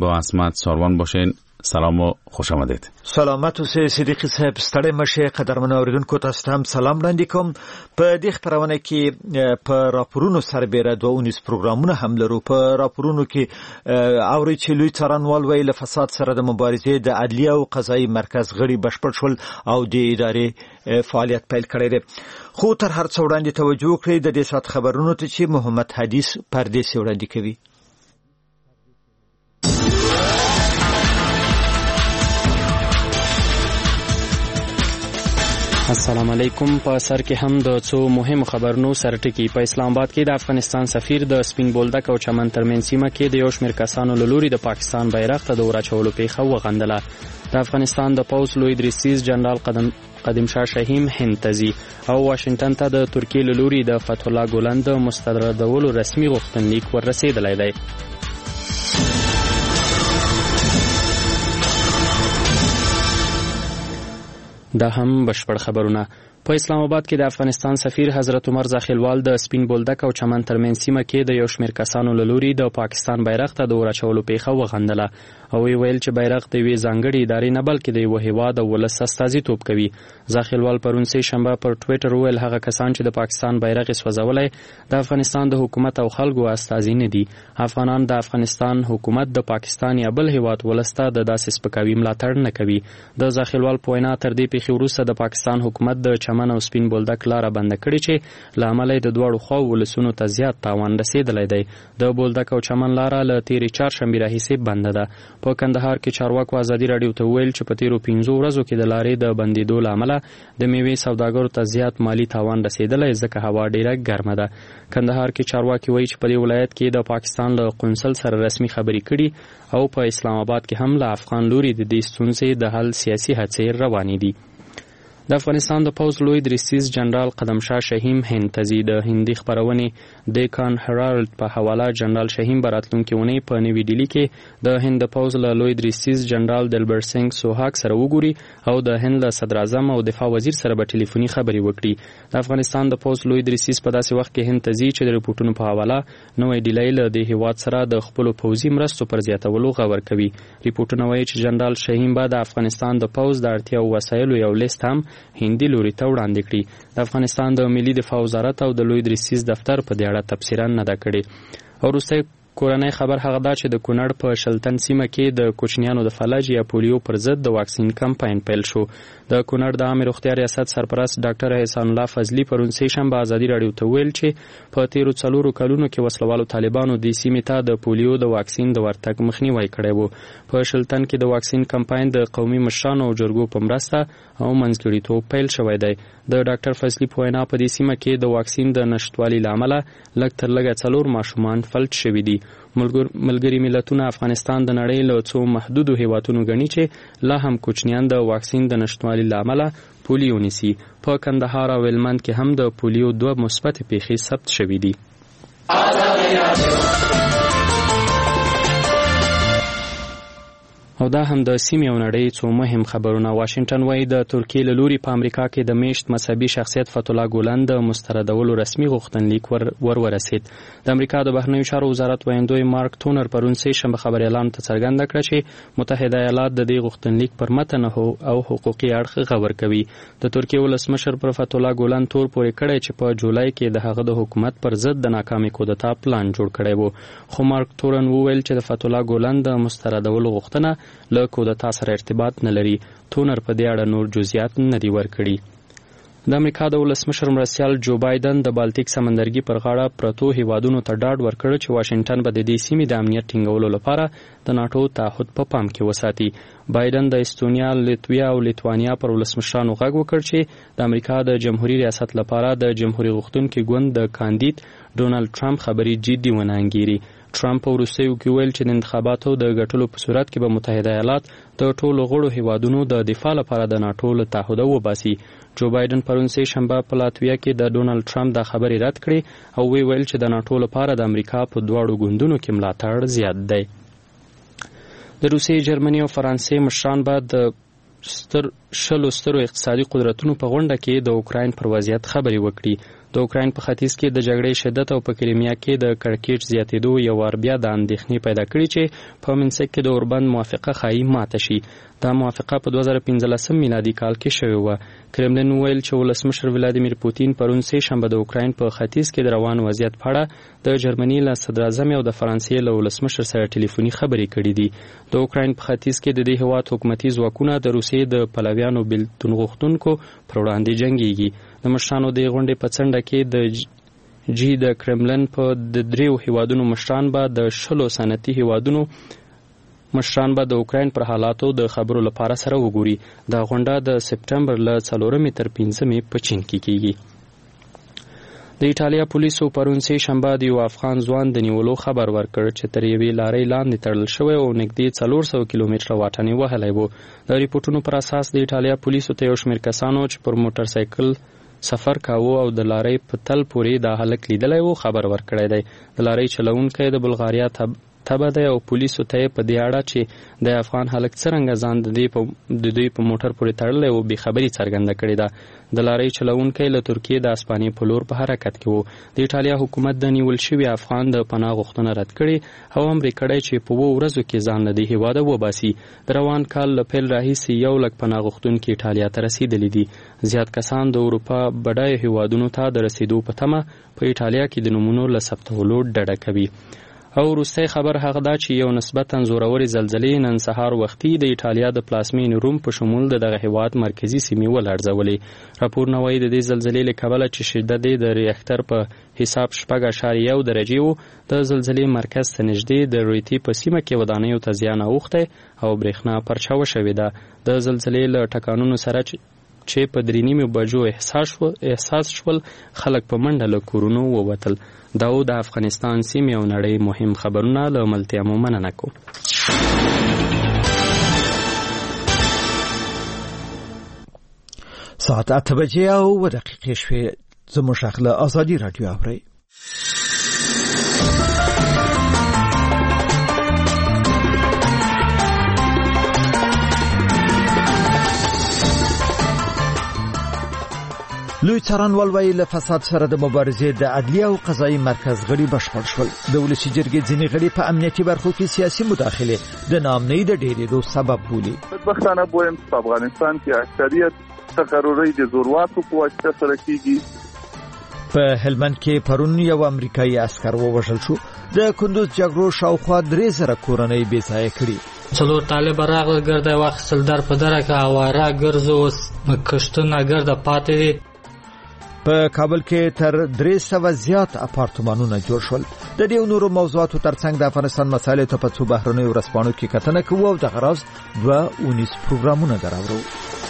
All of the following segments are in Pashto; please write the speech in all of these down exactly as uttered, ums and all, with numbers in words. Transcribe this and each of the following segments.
با عصمت ساروان باشین. سلام و خوش آمدید. سلامت اوسئ صدیقی صاحب، ستړی مشه. قدرمن اوریدونکو تاسو ته هم سلام وړاندې کوم. په دې خبرونه کې په راپورونو سربېره دوه اونیز پروګرامونه هم لرو. په راپورونو کې اوري چې لوی څارنوال ویل له فساد سره د مبارزې د عدلیه او قضایي مرکز غړي بشپړ شول او د ادارې فعالیت پیل کړی دی. خو تر هر څه وړاندې توجه وکړئ د دې سات خبرونو ته چې محمد حدیث پردیسي وړاندې کوي. السلام علیکم. په سر کې هم د څو مهم خبرونو سرټکی. په اسلام آباد کې د افغانستان سفیر د سپین بولدک او چمن ترمن سیمه کې د یو شمېر کسانو له لوري د پاکستان بیرغ ته د وراچولو پیښه وغندله. د افغانستان د پوځ لوی دریسیز جنرال قدم قدم شاه شهیم هند ته ځي او واشنگټن ته د ترکیې له لوري د فتح الله ګولن د مستردولو رسمي غوښتنلیک ورسېدلی دی. دا هم بشپړ خبرونه. په اسلام آباد کې د افغانستان سفیر حضرت عمر زاخیلوال د سپین بولدک او چمن ترمن سیمه کې د یو شمېر کسانو له لوري د پاکستان بیرغ ته د وراچولو پیښه وغندله او ویل چې بیرغ د یوې ځانګړې ادارې نه بلکې د یوه هیواد او ولس استازیتوب کوي. زاخیلوال پرون سه شنبه پر ټویټر ویل هغه کسان چې د پاکستان بیرغ سوځولی د افغانستان د حکومت او خلکو استازي نه دي. افغانان د افغانستان حکومت د پاکستان یا بل هیواد ولس ته د داسې سپکاوي ملاتړ نه کوي. د زاخیلوال په وینا تر دې پیښې وروسته د پاکستان حکومت د چمن او سپین بولدک لاره بنده کړې چې له امله د دواړو خواو ولسونو ته زیات تاوان رسېدلی دی. د بولدک او چمن لاره له تېرې چهارشنبې راهیسې بنده ده. په کندهار کې چارواکو ازادي راډیو ته ویل چې په تېرو پنځو ورځو کې د لارې د بندېدو له امله د میوې سوداګرو ته زیات مالی تاوان رسېدلی ځکه هوا ډېره ګرمه ده. کندهار کې چارواکي وایي چې په دې ولایت کې د پاکستان له قونسل سره رسمي خبرې کړي او په اسلام آباد کې هم له افغان لوري د دې ستونزې د حل سیاسي هڅې روانې دي. د افغانستان د پوځ لوی دریسیز جنرال قدم شاه شهیم هند ته ځي. د هندي خپرونې دیکان هرالد په حواله جنرال شهیم به راتلونکې اونۍ په نوي ډیلي کې د هند د پوځ له لوی دریسیز جنرال دلبر سنګ سوهاګ سره وګوري او د هند له صدر اعظم او دفاع وزیر سره به ټلیفوني خبرې وکړي. د افغانستان د پوځ لوی دریسیز په داسې وخت کې هند ته ځي چې د رپورټونو په حواله نوی ډیلی له دې هیواد سره د خپلو پوځي مرستو پر زیاتولو غور کوي. رپورټونه وایي چې جنرال شهیم به د افغانستان د پوځ د اړتیاو وسایلو یو لیست هم هندي لوري ته وړاندې کړي. د افغانستان د ملي دفاع وزارت او د لوی دریسیز دفتر په دې اړه تبصره نه ده کړې. او وروستی کورنۍ خبر هغه ده چې د کونړ په شلتن سیمه کې د کوچنیانو د فلج یا پولیو پر ضد د واکسین کمپاین پیل شو. د کونړ د عامه روغتیا ریاست سرپرست ډاکټر احسان الله فضلي پرون سه شنبه ازادي راډیو ته ویل چې په تیرو څلورو کلونو کې وسلوالو طالبانو د سیمې ته د پولیو د واکسین د ورتګ مخنیوی کړی و. په شلتن کې د واکسین کمپاین د قومي مشرانو او جرګو په مرسته او منځګړیتوب پیل شوی دی. د ډاکټر فضلي په وینا په دې سیمه کې د واکسین د نشټوالي له امله لږ تر لږه څلور ماشومان فلج شوي دي. ملګري ملتونه افغانستان د نړۍ له څو محدودو هیوادونو ګڼي چې لا هم کوچنیان د واکسین د نشټوالي له امله پولیو نیسي. په کندهار او هلمند کې هم د پولیو دوه مثبت پیښې ثبت شوي دي. او دا هم د سیمې او نړۍ څو مهم خبرونه. واشنگټن وایي د ترکیې له لوري په امریکا کې د میشت مذهبي شخصیت فتح الله ګولن د مستردولو رسمي غوښتنلیک ور ورورسید. د امریکا د بهرنیو چارو وزارت ویاندوی مارک تونر پرون سه شنبه خبريالانو ته څرګنده کړه چې متحده ایالات د دې غوښتنلیک پر متن او حقوقي اړخ غور کوي. د ترکیې ولسمشر پر فتح الله ګولن تور پورې کړی چې په جولای کې د هغه د حکومت پر ضد د ناکامي کودتا پلان جوړ کړی وو. خو مارک تورن وویل چې د فتح الله ګولن د مستردولو غوښتنه له کودتا سره ارتباط نه لري. تونر په دې اړه نور جزئیات نه دي ورکړي. د امریکا د ولسمشر مرستیال جو بایدن د بالټیک سمندرګي پر غاړه پرتو هیوادونو ته ډاډ ورکړ چې واشنگټن به د دې سیمې د امنیت ټینګولو لپاره د ناتو تعهد په پام کې وساتي. بایدن د استونیا، لیتویا او لیتوانیا پر ولسمشرانو غږ وکړ چې د امریکا د جمهوریت ریاست لپاره د جمهوریت غوښتونکي ګوند د کاندید ډونالد ټرمپ خبرې جدي ونه انګیري. ټرمپ وروستیو کې ویل چې د انتخاباتو د ګټلو په صورت کې به متحده ایالات د ټولو غړو هیوادونو د دفاع لپاره د ناتو له تعهد وباسي. جو بایدن پرون سه شنبه په لاتویا کې د ډونالد ټرمپ د خبرې رد کړې او وی ویل چې د ناتو لپاره د امریکا په دواړو ګوندونو کې ملاتړ زیات دی. د روسیې، جرمني او فرانسې مشران به د ستر شلو سترو اقتصادي قدرتونو په غونډه کې د اوکراین پر وضعیت خبرې وکړي. د اوکراین په ختیځ کې د جګړې شدت او په کریمیا کې د کړکېچ زیاتېدو یو وار بیا د اندېښنې پیدا کړې چې په منسک کې د اوربند موافقه ښایي ماته شي. دا موافقه په دوه زره پنځلسم میلادي کال کې شوې وه. کرملین وویل چې ولسمشر ولادیمیر پوتین پرون سه شنبه د اوکراین په ختیځ کې د روان وضعیت په اړه د جرمني له صدراعظم او د فرانسې له ولسمشر سره ټلیفوني خبرې کړې دي. د اوکراین په ختیځ کې د دې هېواد حکومتي ځواکونه د روسیې د پلویانو بېلتون غوښتونکو پر وړاندې جنګېږي. د مشرانو د غونډې په څنډه کې د جی د کرملین په د دریو هیوادونو مشران به د شلو صنعتي هیوادونو مشران به د اوکراین پر حالاتو د خبرو لپاره سره وګوري. دا غونډه د سپټمبر له څلورمې تر پنځمې په چین کې کیږي. د ایټالیا پولیسو پرون سه شنبه د یو افغان ځوان د نیولو خبر ورکړ چې تر یوې لارۍ لاندې تړل شوی او نږدې څلور سوه کیلومتره واټن وهلی و. د ریپورټونو پر اساس د ایټالیا پولیسو ته یو شمېر کسانو چې پر موټر سایکل سفر کاوه او د لارۍ په تل پورې دا هلک لیدلی و خبر ورکړی دی. د لارۍ چلونکی د بلغاریا تبه دی او پولیسو ته یې په دې اړه چې د افغان هلک څرنګه ځان د دوی په موټر پورې تړلی و بېخبري څرګنده کړې ده. د لارۍ چلونکی له ترکیې د اسپانیې په لور په حرکت کې و. د ایټالیا حکومت د نیول شوي افغان د پناه غوښتنه رد کړې او امر یې کړی چې په اووه ورځو کې ځان له دې هېواده وباسي. د روان کال له پیل راهیسې یو لک پناه غوښتونکي ایټالیا ته رسېدلي دي. زیات کسان د اروپا بډایو هېوادونو ته د رسېدو په تمه په ایټالیا کې د نومونو له ثبتولو ډډه کوي. او وروستی خبر هغه دا چې یو نسبتا زورورې زلزلې نن سهار وختي د ایټالیا د پلازمینې روم په شمول د دغه هېواد مرکزي سیمې ولړزولې. راپورونه وایي د دې زلزلې له کبله چې شدت یې د ریختر په حساب شپږ اعشاریه یو درجې و، د زلزلې مرکز ته نږدې د رویتي په سیمه کې ودانیو ته زیان اوښتی او برېښنا پرچاوه شوې ده. د زلزلې له ټکانونو سره چې په درې نیمې بجو احساس شول خلک په منډه له کورونو ووتل. دا و د افغانستان سیمې او نړۍ مهم خبرونه له ملتیا مو مننه کوم. ساعت اته بجې او اووه دقیقې شوې. زموږ غږ له ازادي راډیو اورئ. لوی څارنوال وایي له فساد سره د مبارزې د عدلیه او قضایي مرکز غړي بشپړ شول. د ولسي جرګې ځینې غړي په امنیتي برخو کې سیاسي مداخلې د ناامنۍ د ډېرېدو سبب بولي. بدبختانه بویم په افغانستان کې اکثریت تقرري د زورواکو په واسطه سره کیږي. په هلمند کې پرون یو امریکایي عسکر ووژل شو. د کندوز جګړو شاوخوا درې زره کورنۍ بې ځایه کړي. څلور طالب راغله ګرده واخیستل در په دره کې اواره ګرځو کښتونه ګرده پاتې دي. په کابل کې تر درې سوه زیات اپارتمانونه جوړ شول. د دې نورو موضوعاتو ترڅنګ د افغانستان مسایلو ته په څو بهرنیو ورځپاڼو کې کتنه کوو او دغه راز دوه اونیز پروګرامونه دراوړو.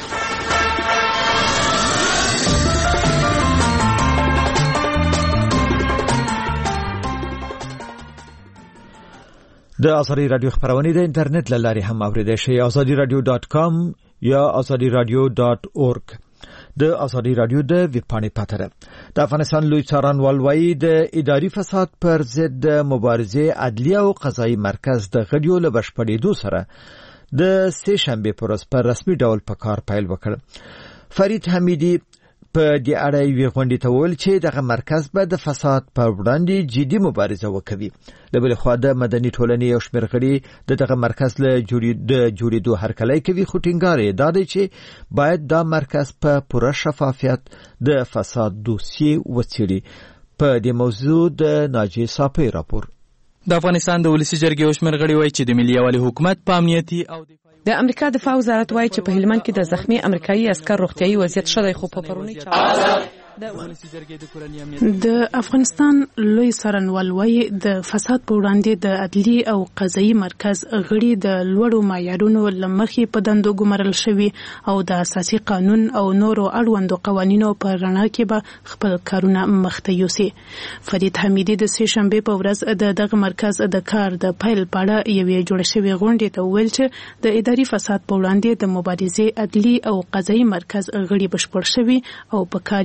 د ازادي رادیو خبرونه د انټرنیټ له لارې هم اوریدئ شئ. ازادي رادیو ډاٹ کام یا ازادي رادیو ډاٹ اورګ د ازادي رادیو د ویب پاڼې پته ده. د افغانستان لوی څارنوال وایي د اداري فساد پر ضد د مبارزې عدلیه او قضایي مرکز د غړیو له بشپړېدو سره د سه شنبې پر ورځ په رسمي ډول په کار پیل وکړ. فرید حمیدي په دې اړه یوې غونډې ته وویل چې دغه مرکز به د فساد پر وړاندې جدي مبارزه وکوي. له بلې خوا د مدني ټولنې یو شمېر غړي د دغه مرکز له جوړېدو هرکلی کوي، خو ټینګار یې دا دی چې باید دا مرکز په پوره شفافیت د فساد دوسیې وڅېړي. په دې موضوع د ناجیې صافۍ راپور. د افغانستان د ولسي جرګې یو شمېر غړي وایي چې د ملي یووالي حکومت په امنیتي او د امریکا دفاع وزارت وایي چې په هلمند کې د زخمی امریکایي عسکر روغتيایي وضعیت ښه دی، خو په پرونی د افغانستان لوی څارنوال وایي د فساد په وړاندې د عدلي او قضایي مرکز غړي د لوړو معیارونو له مخې په دندو ګمارل شوي او د اساسي قانون او نورو اړوندو قوانینو په رڼا کې به خپل کارونه مخته یوسي. فرید حمیدي د سه شنبې په ورځ د دغه مرکز د کار د پیل په اړه یوې جوړ شوې غونډې ته وویل چې د اداري فساد په وړاندې د مبارزې عدلي او قضایي مرکز غړي بشپړ شوي او په کار یې پیل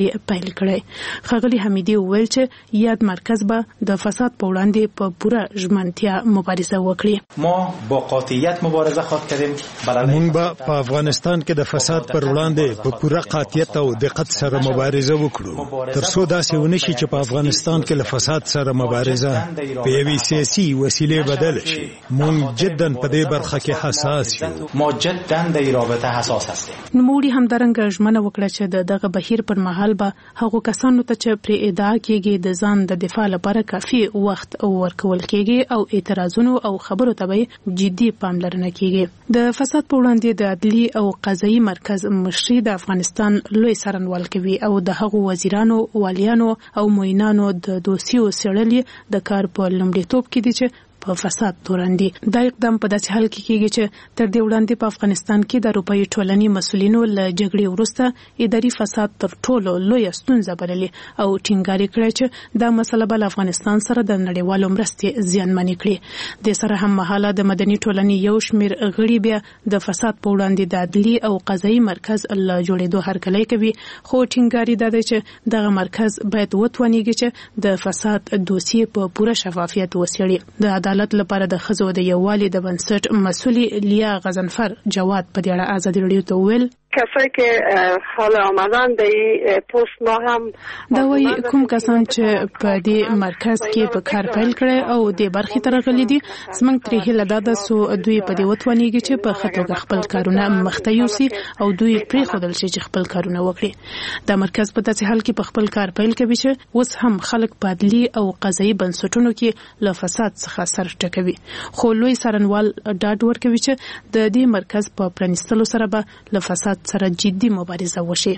پیل کړی. ښاغلي حمیدي وویل چې یاد مرکز به د فساد په وړاندې په پوره ژمنتیا مبارزه وکړي. ما با قاطعیت مبارزه خواهد کردیم. موږ به په افغانستان کې د فساد پر وړاندې په پوره قاطعیت او دقت سره مبارزه وکړو تر څو داسې ونه شي چې په افغانستان کې له فساد سره مبارزه په یوې سیاسي وسیلې بدل شي. موږ جدا په دې برخه کې حساس یو. ما جدا د رابطه حساس هستیم. نوموړي همدارنګه ژمنه وکړه چې د دغه بهیر پر مهال به هغو کسانو ته چې پرې ادعا کېږي د ځان د دفاع لپاره کافي وخت ورکول کېږي او اعتراضونو او خبرو ته به جدي پاملرنه کېږي. د فساد په وړاندې د عدلي او قضایي مرکز مشري د افغانستان لوی څارنوال کوي او د هغو وزیرانو، والیانو او معینانو د دوسیو څېړل د کار په لومړیتوب کې دي چې په فساد توراندي. دا اقدام په داسې حال کې کېږي چې تر دې وړاندې په افغانستان کې د اروپایي ټولنې مسؤلینو له جګړې وروسته اداري فساد تر ټولو لویه ستونزه بللې او ټینګار کړی چې دا مسله به له افغانستان سره د نړیوالو مرستې زیانمنې کړي. د سره هم مهاله د مدني ټولنې یو شمېر غړي بیا د فساد په وړاندې د عدلي او قضایي مرکز له جوړېدو هرکلی کوي، خو ټینګار دا دی چې دغه مرکز باید وتوانیږي چې د فساد دوسیې په پوره شفافیت وڅېړي. د عدالت لپاره د ښځو د یووالي د بنسټ مسؤلي لیا غزنفر جواد په دې اړه ازادي راډیو ته وویل کسایی که حال آمدن در این پست ما هم دا وایي کوم کسان چې په دې مرکز کې په کار پیل کړي او د برخې ته راغلي دي زموږ ترې هیله دا ده څو دوی په دې وتوانیږي چې په ښه توګه خپل کارونه مخته یوسي او دوی پرېښودل شي چې خپل کارونه وکړي. دا مرکز په داسې حال کې په خپل کار پیل کوي چې اوس هم خلک په عدلي او قضایي بنسټونو کې له فساد څخه سر ټکوي، خو لوی څارنوال ډاډ ورکوي چې د دې مرکز په پرانیستلو سره به له فساد سره جدي مبارزه وشي.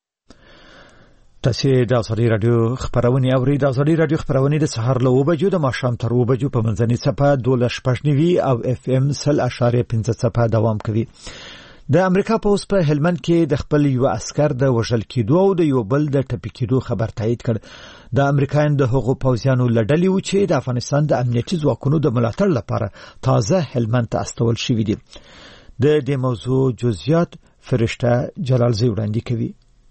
تاسو د ازادي رادیو خبرونه اورئ. د ازادي رادیو خبرونه د سهار له اوه بجو د ماښام تر اوه بجو په منځنۍ صفحه دوه شپږ نوي او اف ام سل اشاریه پنځه صفحه دوام کوي. د امریکا پولیس په هلمند کې د خپل یو عسكر د وژل کېدو او د یو بل د ټپي کېدو خبر تایید کړ. د امریکایانو د هغو پوځیانو لړلې و چې د افغانستان د امنیتي ځواکونو د ملاتړ لپاره تازه هلمند ته استول شوي دي. د دې موضوع جزئیات فرشته جلالزی وړاندې کوي.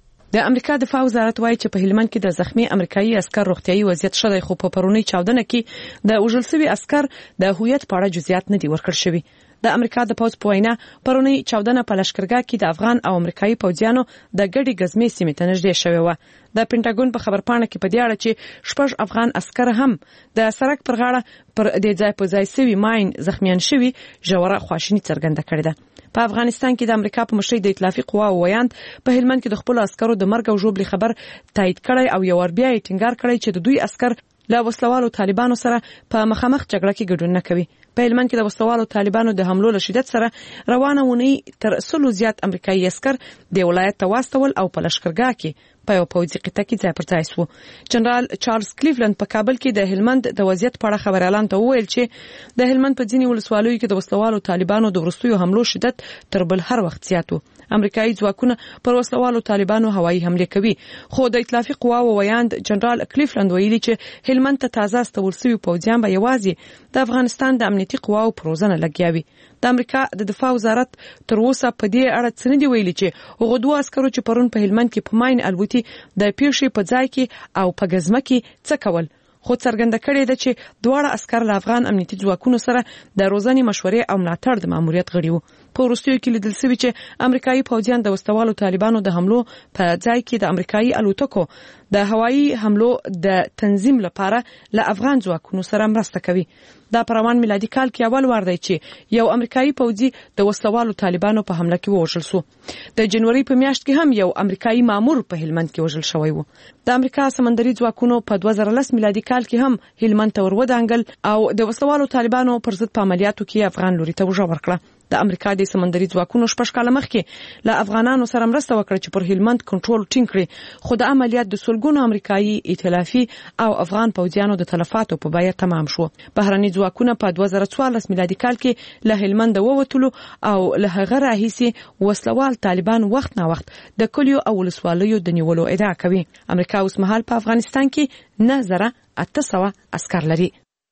د امریکا دفاع وزارت وایي چې په هلمند کې د زخمی امریکایي عسكر روغتيایي وضعیت ښه دی، خو په پرونی چاودنه کې د وژل شوي عسكر د هویت په اړه جزئیات نه دي ورکړل شوي. د امریکا د پوځ په وینا پرونی چاودنه په لشکرګاه کې د افغان او امریکایي پوځیانو د ګډي غزمې سیمې ته نږدې شوې و. د پینټاګون په خبرپاڼه کې په دې اړه چې شپږ افغان عسكر هم د سړک پر غاړه پر دې ځای په ځای سوي ماین زخمیان شوي ژوره خواشیني څرګنده کړې ده. په افغانستان کې د امریکا په مشرۍ د ائتلافي قواو ویاند په هلمند کې د خپل عسکرو د مرګ او ژوبلې خبر تایید کړی او یو ور بیا یې ټینګار کړی چې د دوی عسكر له وسلوالو طالبانو سره په مخامخ جګړه کې ګډون نه کوي. په هلمند کې د وسلوالو طالبانو د حملو له شدت سره روانه ونی تر سلو زیات امریکایي عسكر د ولایت ته واستول او په لشکرګاه کې په یو پوځي قطعه کې ځای پر ځای شو. جنرال چارلز کلیفلند په کابل کې د هلمند د وضعیت په اړه خبر اعلان ته وویل چې د هلمند په ځینې ولسوالیو کې د وسلوالو طالبانو د وروستیو حملو شدت تر بل هر وخت زیات و. امریکایي ځواکونه پر وسلوالو طالبانو هوایي حمله کوي، خو د ائتلافي قواو ویاند جنرال کلیفلند ویلي چې هلمند ته تازه استول شوي پوځیان به یوازې د افغانستان د امنیتي قواو پر روزنه لګیاوي. د امریکا د دفاع وزارت تر اوسه په دې اړه څه نه دی ویلي چې هغه دوه عسکرو چې پرون په هلمند کې په ماین الوتي د پیښې په ځای کې او په غزمه کې څه کول، خو څرګنده کړې ده چې دواړه عسكر له افغان امنیتي ځواکونو سره د روزنې مشورې او ملاتړ د ماموریت غړي وو. په وروستیو کې لیدل شوي چې امریکایي پوځیان د وسلوالو طالبانو د حملو په ځای کې د امریکایي الوتکو د هوایي حملو د تنظیم لپاره له افغان ځواکونو سره مرسته کوي. دا په روان میلادي کال کې اول وار دی چې یو امریکایي پوځي د وسلوالو طالبانو په حمله کې وژل شو. د جنوري په میاشت کې هم یو امریکایي مامور په هلمند کې وژل شوی و. د امریکا سمندري ځواکونو په دوه زره لس میلادي کال کې هم هلمند ته ورودانګل او د وسلوالو طالبانو پر ضد په عملیاتو کې افغان لوري ته وژل ورکړه. د امریکا د سمندري ځواکونو شپږ کاله مخکې له افغانانو سره مرسته وکړه چې پر هلمند کنټرول ټینګ کړي، خو د عملیات د سلګونو امریکایي، ائتلافي او افغان پوځیانو د تلفاتو په بیه تمام شو. بهرني ځواکونه په دوه زره څوارلس میلادي کال کې له هلمند ووتلو او له هغه راهیسې وسلوال طالبان وخت نه وخت د کلیو او ولسوالیو د نیولو ادعا کوي. امریکا اوس مهال په افغانستان کې نه زره اته سوه عسكر لري.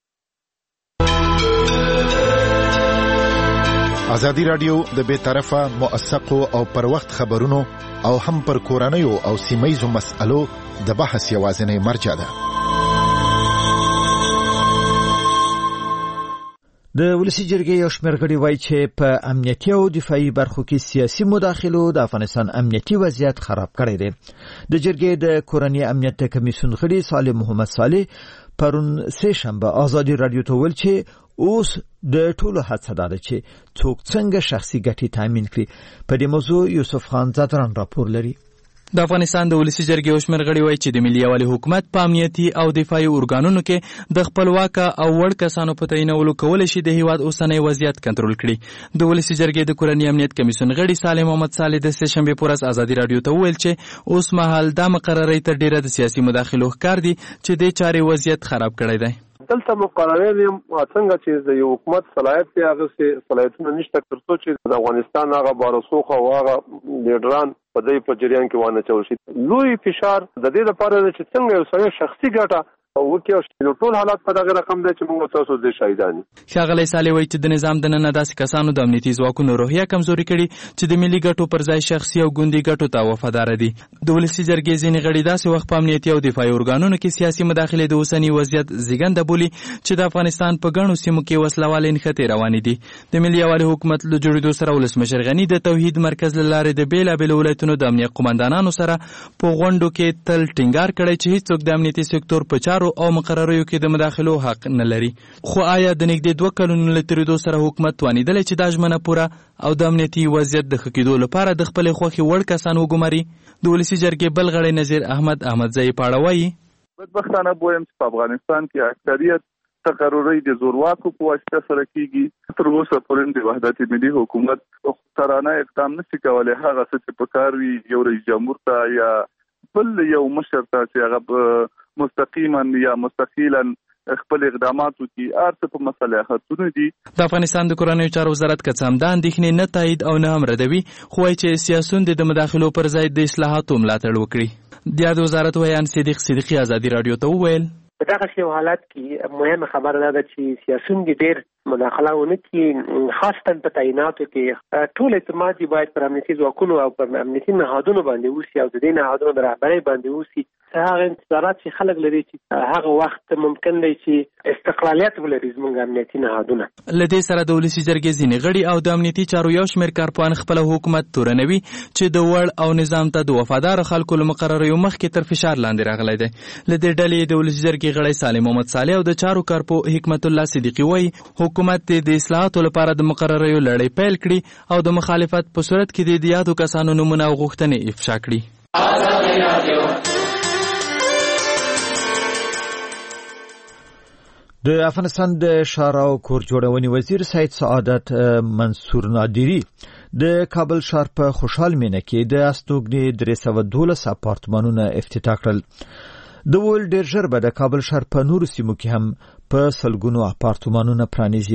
ازادي رادیو د بے طرفه موثقو او پر وخت خبرونو او هم پر کورنیو او سیمایزو مسالو د بحث یوازینی مرجع ده. د ولسی جرګې یو شمېر غړي وایي چې په امنیتي او دفاعي برخو کې سیاسي مداخلو د افغانستان امنیتي وضعیت خراب کړی دی. د جرګې د کورنۍ امنیت کمیسیون غړي صالح محمد صالح پرون سه شنبه آزادي رادیو ته ویل چې اوس د ټولو هڅه ده چې څوک څنګه شخصي ګټې تامین کړي. په دې موضوع یوسف خان زادران راپور لري. د افغانستان د ولسی جرګې یو شمېر غړي وایي چې د ملي یووالي حکومت په امنیتي او دفاعي ارګانونو کې د خپلواک او وړ کسانو په تعینولو کولای شي د هیواد اوسنی وضعیت کنټرول کړي. د ولسی جرګې د کورنۍ امنیت کمیسیون غړي صالح محمد صالح د سه شنبه پر ورځ آزادي رادیو ته وویل چې اوس مهال د مقررې تر ډیره د سیاسي مداخلو ښکار دي چې د چارې وضعیت خراب کړی دی. دلته مقررې څنګه چې د یو حکومت صلاحیت دی هغه سي صلاحیتونه نشته ترڅو چې د افغانستان هغه بارسوخ او هغه لیډران په دې په جریان کې وانه چول شي. لوی فشار د دې لپاره چې څنګه یو سړی شخصي ګټه او وکي او ټول حالات په دغه رقم دی چې موږ تاسو د شاهدانی. ښاغلی صالح وایي چې د نظام د نن داسې کسانو د امنیتي ځواکونو روحیه کمزوري کړي چې د ملي ګټو پر ځای شخصي او ګوندي ګټو ته وفادار دي. د ولسی جرګې ځینې غړي داسې وخت په امنیتي او دفاعي ارګانونو کې سیاسي مداخله د اوسنی وضعیت زیږنده بولي چې د افغانستان په ګڼو سیمو کې وسلوالې نښتې روانې دي. د ملي یووالي حکومت له جوړېدو سره ولسمشر غني د توحید مرکز له لارې د بېلابېلو ولایتونو د امنیت قومندانانو سره په غونډو کې تل ټینګار کړی چې هیڅوک د امنیتي سکتور په چارو او مقررو کې د مداخلو حق نه لري. خو آیا د نږدې دوه کلونو له تېرېدو سره حکومت توانېدلی چې دا ژمنه پوره او د امنیتي وضعیت د ښه کېدو لپاره د خپلې خوښې وړ کسان وګماري؟ د ولسي جرګې بل غړی نظیر احمد احمدزی په اړه وایي بدبختانه بویم چې په افغانستان کې اکثریت تقرری د زورواکو په واسطه سره کیږي. تر اوسه پورې د وحدت ملي حکومت ترانه اقدام نشي کولای هغه څه چې پکار وي یو رئیس جمهور ته یا بل یو مشر ته چې هغه مستقیما یا مستقیلا خپل اقداماتو کې ارته په مسله خاطر دي. د افغانستان د کورنیو چارو وزارت کڅ هم د اندېښنې نه تایید او نه هم ردوي خو وايي چې سیاسون د مداخلو پر ځای د اصلاحاتو ملاتړ وکړي. د یاد وزارت ویان صدیق صدیقی آزادي رادیو ته وویل په دغه شی حالت کې مهمه خبره ده چې سیاسون دي ډېر مداخله ونه کړي خاصه په تعیناتو کې ټول اعتماد باید پر امنیتي ځواکونو او پر امنیتي نهادونو باندې وسی او د دې نهادونو د رهبرۍ باندې وسی. هغه انتظارات چې خلک لري چې هغه وخت ممکن دی چې استقلالیت ولري زموږ امنیتي نهادونه. له دې سره د ولسي جرګې ځینې غړي او د امنیتي چارو یو شمېر کارپوهان خپل حکومت تورنوي چې د وړ او نظام ته د وفادار خلکو له مقرریو مخکې تر فشار لاندې راغلی دی. له دې ډلې د ولسي جرګې غړی صالح محمد صالح او د چارو کارپو حکمت الله صدیقي وایي حکومت د اصلاحاتو لپاره د مقرریو لړۍ پیل کړي او د مخالفت په صورت کې د یادو کسانو نومونه او غوښتنې افشا کړي. د افغانستان د ښار او کور جوړونې وزیر سید سعادت منصور نادری د کابل ښار په خوشحال مینه کې د استوګنې درې سوه دولس اپارتمانونه افتتاح کړل. د ول ډیر ژر به د کابل ښار په نورو سیمو کې هم په سلګونو اپارتمانونه پرانیزي.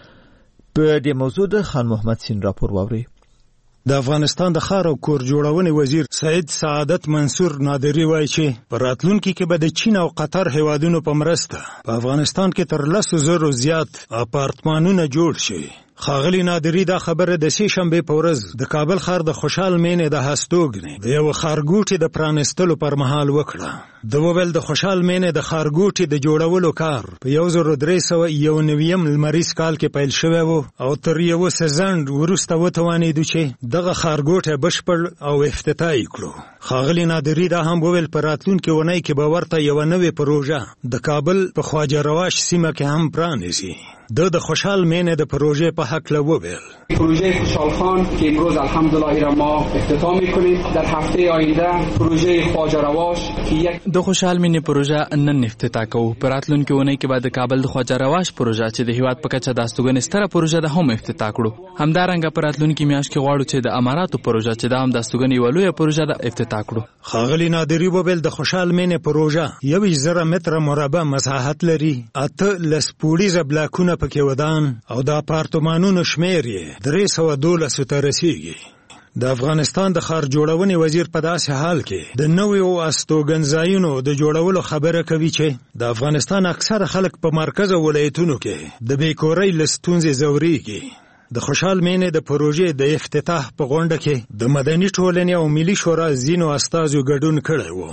په دې موضوع د خان محمد سین راپور واوري. د افغانستان د ښار او کور جوړونې وزیر سید سعادت منصور نادری وایي چې په راتلونکي کې به د چین او قطر هیوادونو په مرسته په افغانستان کې تر لسو زرو زیات اپارتمانونه جوړ شي. ښاغلي نادری دا خبره د سې شنبې په ورځ د کابل ښار د خوشحال مینې د هستوګنې د یو ښارګوټي د پرانستلو پر مهال وکړه. د وویل د خوشحال مینې د ښارګوټي د جوړولو کار په یو زر درې سوه یو نویم لمریز کال کې پیل شوی و او تر یو سزند وروسته وتوانېدو چې دغه ښارګوټی بشپړ او افتتاحي کړو. ښاغلي نادری دا هم وویل په راتلونکي اونۍ کې به ورته یوه نوې پروژه د کابل په خواجه رواش سیمه کې هم پرانیزي. د د خوشحال مینه د پروژه په حق له وویل پروژه خوشحال خان که امروز الحمدلله را ما افتتاح میکنیم در هفته آینده پروژه خواجه رواش که یک د خوشحال مینه پروژه نن افتتاح کوو. په راتلونکي اونۍ کې به د کابل د خواجه رواش پروژه چې د هیواد په کچه د استوګنې ستره پروژه ده هم افتتاح کړو. همدارنګه په راتلونکي میاشت کې غواړو چې د اماراتو پروژه چې د هم د استوګنې یوه لویه پروژه ده افتتاح کړو. ښاغلي نادري وویل د خوشحال مینه پروژه یویشت زره متره مربع مساحت لري، اته لسپوړیزه بلاکونه پکې ودان او د اپارتمانونو شمېر یې درې سوه دولسو ته رسیږي. د افغانستان د ښار جوړونې وزیر په داسې حال کې د نویو استوګنځایونو د جوړولو خبره کوي چې د افغانستان اکثره خلک په مرکز ولایتونو کې د بیکورۍ له ستونزې ځورېږي. د خوشحال مینې د پروژې د افتتاح په غونډه کې د مدني ټولنې او ملي شورا ځینو استازو ګډون کړی و.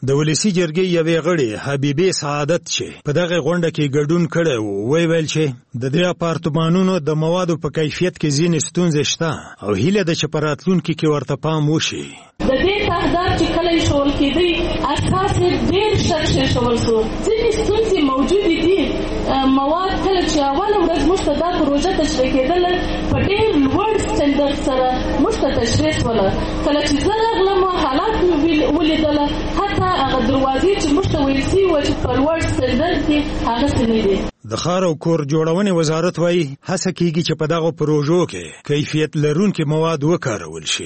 د ولسی جرګې یوې غړي حبیبه سعادت چې په دغه غونډه کې ګډون کړی و وی ویل چې د دې اپارتمانونو د موادو په کیفیت کې ځینې ستونزې شته او هیله ده چې په راتلونکي کې ورته پام وشي. د دې تهداب چې کله شول کېدی اساس ډېر شک شول شو ځینې ستونزې موجودې دي مواد کله چې اول ورځ موږ ته دا پروژه تشریح کېدله په ډېر لوړ سټنډرډ سره موږ ته تشریح شوله کله چې زه راغلم حالات مې ولیدله حتی هغه دروازې چې موږ ته ویل سوي وه چې په لوړ سټنډرډ کې هغسې نه دي. د ښار او کور جوړونې وزارت وایي هڅه کیږي چې په دغو پروژو کې کیفیت لرونکي مواد وکارول شي.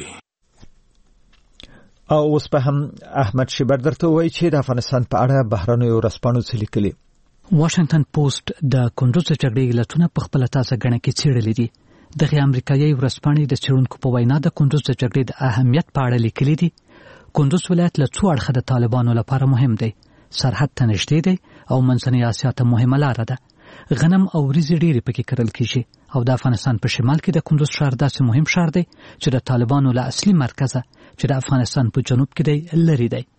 او اوس په هم احمد شیبر درته وایي چې د افغانستان په اړه بهرنیو ورځپاڼو څه لیکلي. واشنگټن پوسټ د کندوز جګړې علتونه په خپله تازه ګڼه کې څېړلي دي. دغه امریکایي ورځپاڼې د څېړونکو په وینا د کندوز د جګړې د اهمیت په اړه لیکلي دي. کندوز ولایت له څو اړخه د طالبانو لپاره مهم دی. سرحد ته نږدې دی او منځنۍ اسیا ته مهمه لاره ده. غنم او وریځې ډېرې پکې کرل کېږي او د افغانستان په شمال کې د کندوز ښار داسې مهم ښار دی چې د طالبانو له اصلي مرکزه چې د افغانستان په جنوب کې دی لرې دی.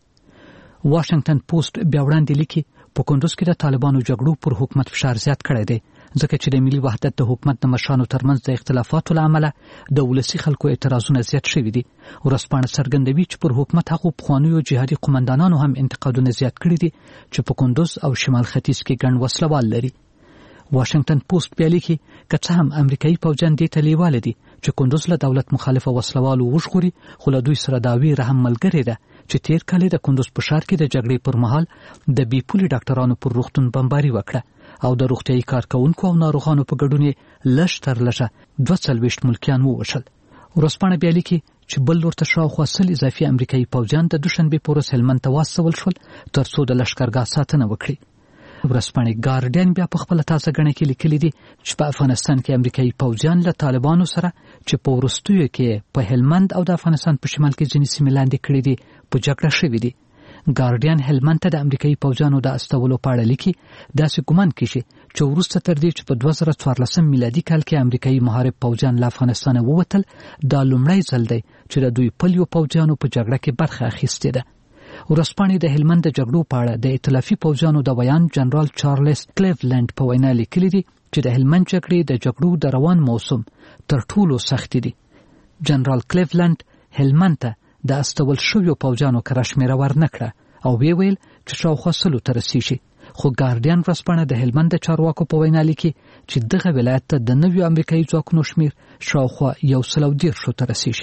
واشنگټن پوسټ بیا وړاندې لیکي په کندوز کې د طالبانو جګړو پر حکومت فشار زیات کړی دی ځکه چې د ملي وحدت د حکومت د مشرانو ترمنځ د اختلافاتو له امله د ولسي خلکو اعتراضونه زیات شوي دي. ورځپاڼه څرګندوي چې پر حکومت هغو پخوانیو جهادي قومندانانو هم انتقادونه زیات کړي دي چې په کندوز او شمال ختیځ کې ګڼ وسلوال لري. واشنگټن پوسټ بیا لیکي که څه هم امریکایي پوځیان دې ته لیواله دي چې کندوز له دولت مخالفه وسلوالو وژغوري خو له دوی سره دا ویره هم ملګرې ده چې تیر کال د کندوز په ښار کې د جګړې پر مهال د بې پولې ډاکټرانو پر روغتون بمباري وکړه او د روغتیايي کارکوونکو او ناروغانو په ګډون یې لږ تر لږه دوه څلوېښت ملکیان ووژل. ورځپاڼه بیا لیکي چې بل لور ته شاوخوا سل اضافي امریکایي پوځیان د دوشنبې په ورځ هلمند ته واستول شول تر څو د لښکرګاه ساتنه وکړي. ورځپاڼې ګارډین بیا په خپله تازه ګڼه کې لیکلي دي چې په افغانستان کې امریکایي پوځیان له طالبانو سره چې په وروستیو کې په هلمند او د افغانستان په شمال کې ځینې سیمې لاندې کړي دي په جګړه شوي دي. ګارډین هلمند ته د امریکایي پوځیانو د استولو په اړه لیکي داسې ګمان کیږي چې وروسته تر دې چې په دوه زره څوارلسم میلادي کال کې امریکایي محارب پوځیان له افغانستانه ووتل دا لومړی ځل دی چې د دوی پلیو پوځیانو په جګړه کې برخه اخیستې ده. ورځپاڼې د هلمند د جګړو په اړه د ائتلافي پوځیانو د ویان جنرال چارلز کلیولند په وینا لیکلي دي چې د هلمند جګړې د جګړو د روان موسم تر ټولو سختې دي. جنرال کلیولند هلمند ته د استول شویو پوځیانو کره شمېره ورنه کړه او ویې ویل چې شاوخوا سلو ته رسیږي. خو ګارډین ورځپاڼه د هلمند د چارواکو په وینا لیکي چې دغه ولایت ته د نویو امریکایي ځواکونو شمېر شاوخوا یو سل او دېرشو ته رسیږي.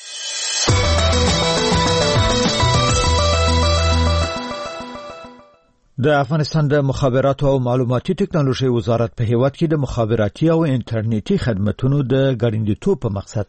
د افغانستان د مخابراتو او معلوماتي ټکنالوژي وزارت په هیواد کې د مخابراتي او انټرنیټي خدماتو د ګړندیتوب په مقصد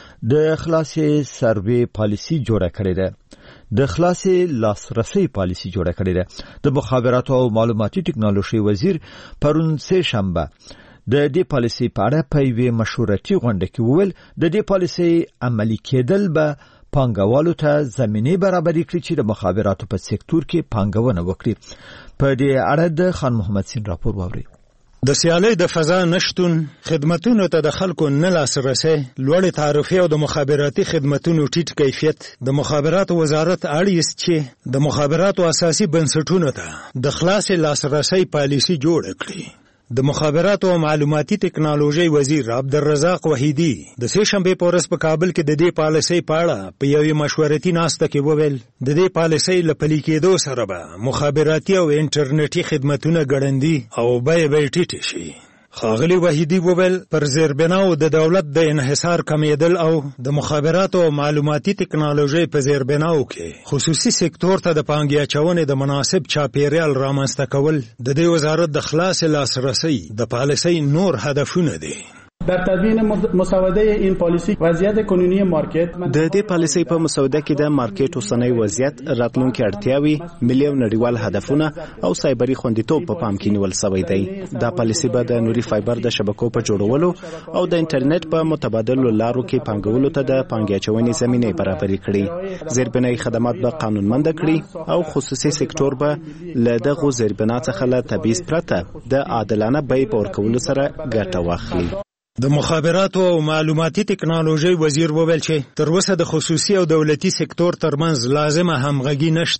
د خلاصي سروې پالیسي جوړه کړې ده. د خلاصي لاسرسي پالیسي جوړه کړې ده. د مخابراتو او معلوماتي ټکنالوژي وزیر پرون سه شنبه د دې پالیسي په اړه په یوه مشورتي غونډه کې وویل د دې پالیسي عملي کېدل به پانګوالو ته زمینه برابرې کړي چې د مخابراتو په سکتور کې پانګونه وکړي. په دې اړه د خان محمد سین راپور واوري. د سیالۍ د فضا نشتون، خدماتونو ته د خلکو نه لاسرسي، لوړې تعرفې او د مخابراتي خدماتونو ټیټ کیفیت د مخابراتو وزارت اړیست چې د مخابراتو اساسي بنسټونو ته د خلاص لاسرسي پالیسي جوړ کړي. د مخابراتو او معلوماتي ټکنالوژي وزیر عبدالرزاق وحیدی د سه شنبه په ورځ په کابل کې د دې پالیسي په اړه په یوې مشورتي ناسته کې وویل د دې پالیسي له پلي کېدو سره به مخابراتي او انټرنیټي خدماتونه ګړندي او بیې به ټیټې شي. ښاغلي وحیدی وویل پر زیربناو د دولت د انحصار کمیدل او د مخابراتو او معلوماتي ټکنالوژي په زیربناو کې خصوصي سکتور ته د پانګې اچونې د مناسب چاپیریال رامنځته کول د دې وزارت د خلاص لاسرسي د پالیسي نور هدفونه دي. در تدوین مسوده این پالیسی وضعیت کنونی مارکت د دې پالیسي په مسوده کې د مارکیټ اوسنی وضعیت، راتلونکي اړتیاوې، ملي او نړیوال هدفونه او سایبري خوندیتوب په پام کې نیول شوی دی. دا پالیسي به د نوري فایبر د شبکو په جوړولو او د انټرنیټ په متبادلو لارو کې پانګولو ته د پانګې اچونې زمینه برابرې کړي. زیربنایي خدمات به قانونمند کړي او خصوصي سکتور به له دغو زیربنا څخه له تبعیض پرته د عادلانه بیې په ورکولو سره ګټه واخلي. د مخابراتو او معلوماتي ټکنالوژي وزیر وویل چې تر اوسه د خصوصي او دولتي سکتور ترمنځ لازمه همغږي نشته.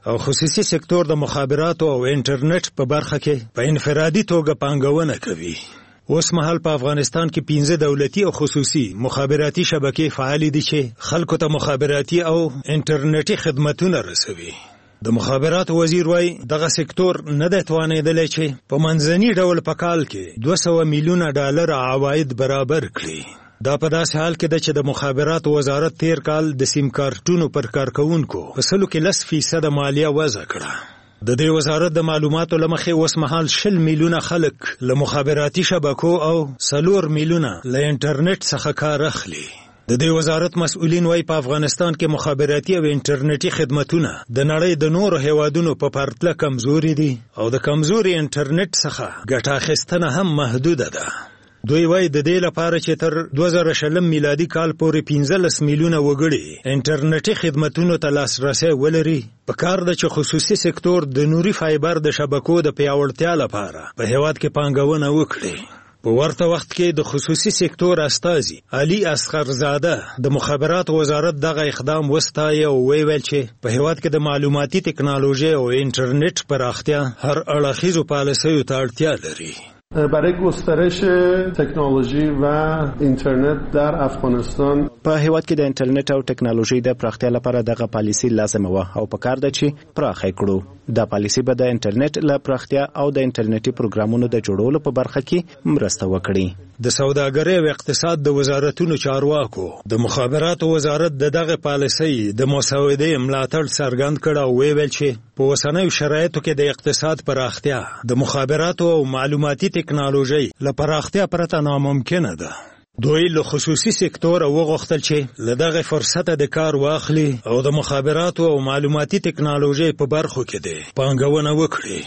او خصوصي سکتور د مخابراتو او انټرنیټ په برخه کې په انفرادي توګه پانګونه کوي. اوس مهال په افغانستان کې پنځه دولتي او خصوصي مخابراتي شبکې فعال دي چې خلکو ته مخابراتي او انټرنیټي خدماتونه رسوي. د مخابراتو وزیر وای دغه سکتور نه د توانیدل چې په منځني ډول په کال کې دوه سوه میلیونه ډالر عواید برابر کړي. دا په داسې حال کې ده چې د مخابراتو وزارت تیر کال د سیم کارتونو پر کارکونکو په سلو کې لس فیصده مالیه وضع کړه. د دې وزارت د معلوماتو له مخې اوس مهال شل میلیونه خلک له مخابراتي شبکو او څلور میلیونه له انټرنیټ څخه کار اخلي. د دې وزارت مسؤلین وایي په افغانستان کې مخابراتي او انټرنیټي خدمتونه د نړۍ د نورو هیوادونو په پرتله کمزوري دي او د کمزوري انټرنیټ څخه ګټه اخیستنه هم محدوده ده. دوی وایي د دې لپاره چې تر دوه زره شلم میلادي کال پورې پنځلس میلیونه وګړي انټرنیټي خدمتونو ته لاسرسی ولري، پکار ده چې خصوصي سکتور د نوري فایبر د شبکو د پیاوړتیا لپاره په هیواد کې پانګونه وکړي. په ورته وخت کې د خصوصي سکتور استازي علي اصغرزاده د مخابراتو وزارت دغه اقدام وستایه او ویل چې په هیواد کې د معلوماتي تکنالوژي او انټرنیټ پراختیا هر اړخیزو پالیسیو ته اړتیا لري. برای گسترش تکنولوژی و اینترنت در افغانستان په هیواد کې د انټرنیټ او ټکنالوژي د پراختیا لپاره دغه پالیسی لازمه وه او پکار ده چې پراخه کړو. دا پالیسی به د انټرنیټ له پراختیا او د انټرنیټي پروګرامونو د جوړولو په برخه کې مرسته وکړي. د سوداګرۍ او اقتصاد د وزارتونو چارواکو د مخابراتو وزارت د دغه پالیسی د مسودې ملاتړ څرګند کړ او ویل چې په اوسنیو شرایطو کې د اقتصاد پراختیا د مخابراتو او معلوماتي ټکنالوژي له پراختیا پرته ناممکنه ده. دوی له خصوصي سکتور وغوښتل چې له دغه فرصت د کار واخلي او د مخابراتو او معلوماتي ټکنالوژي په برخو کې د پانګونه وکړي.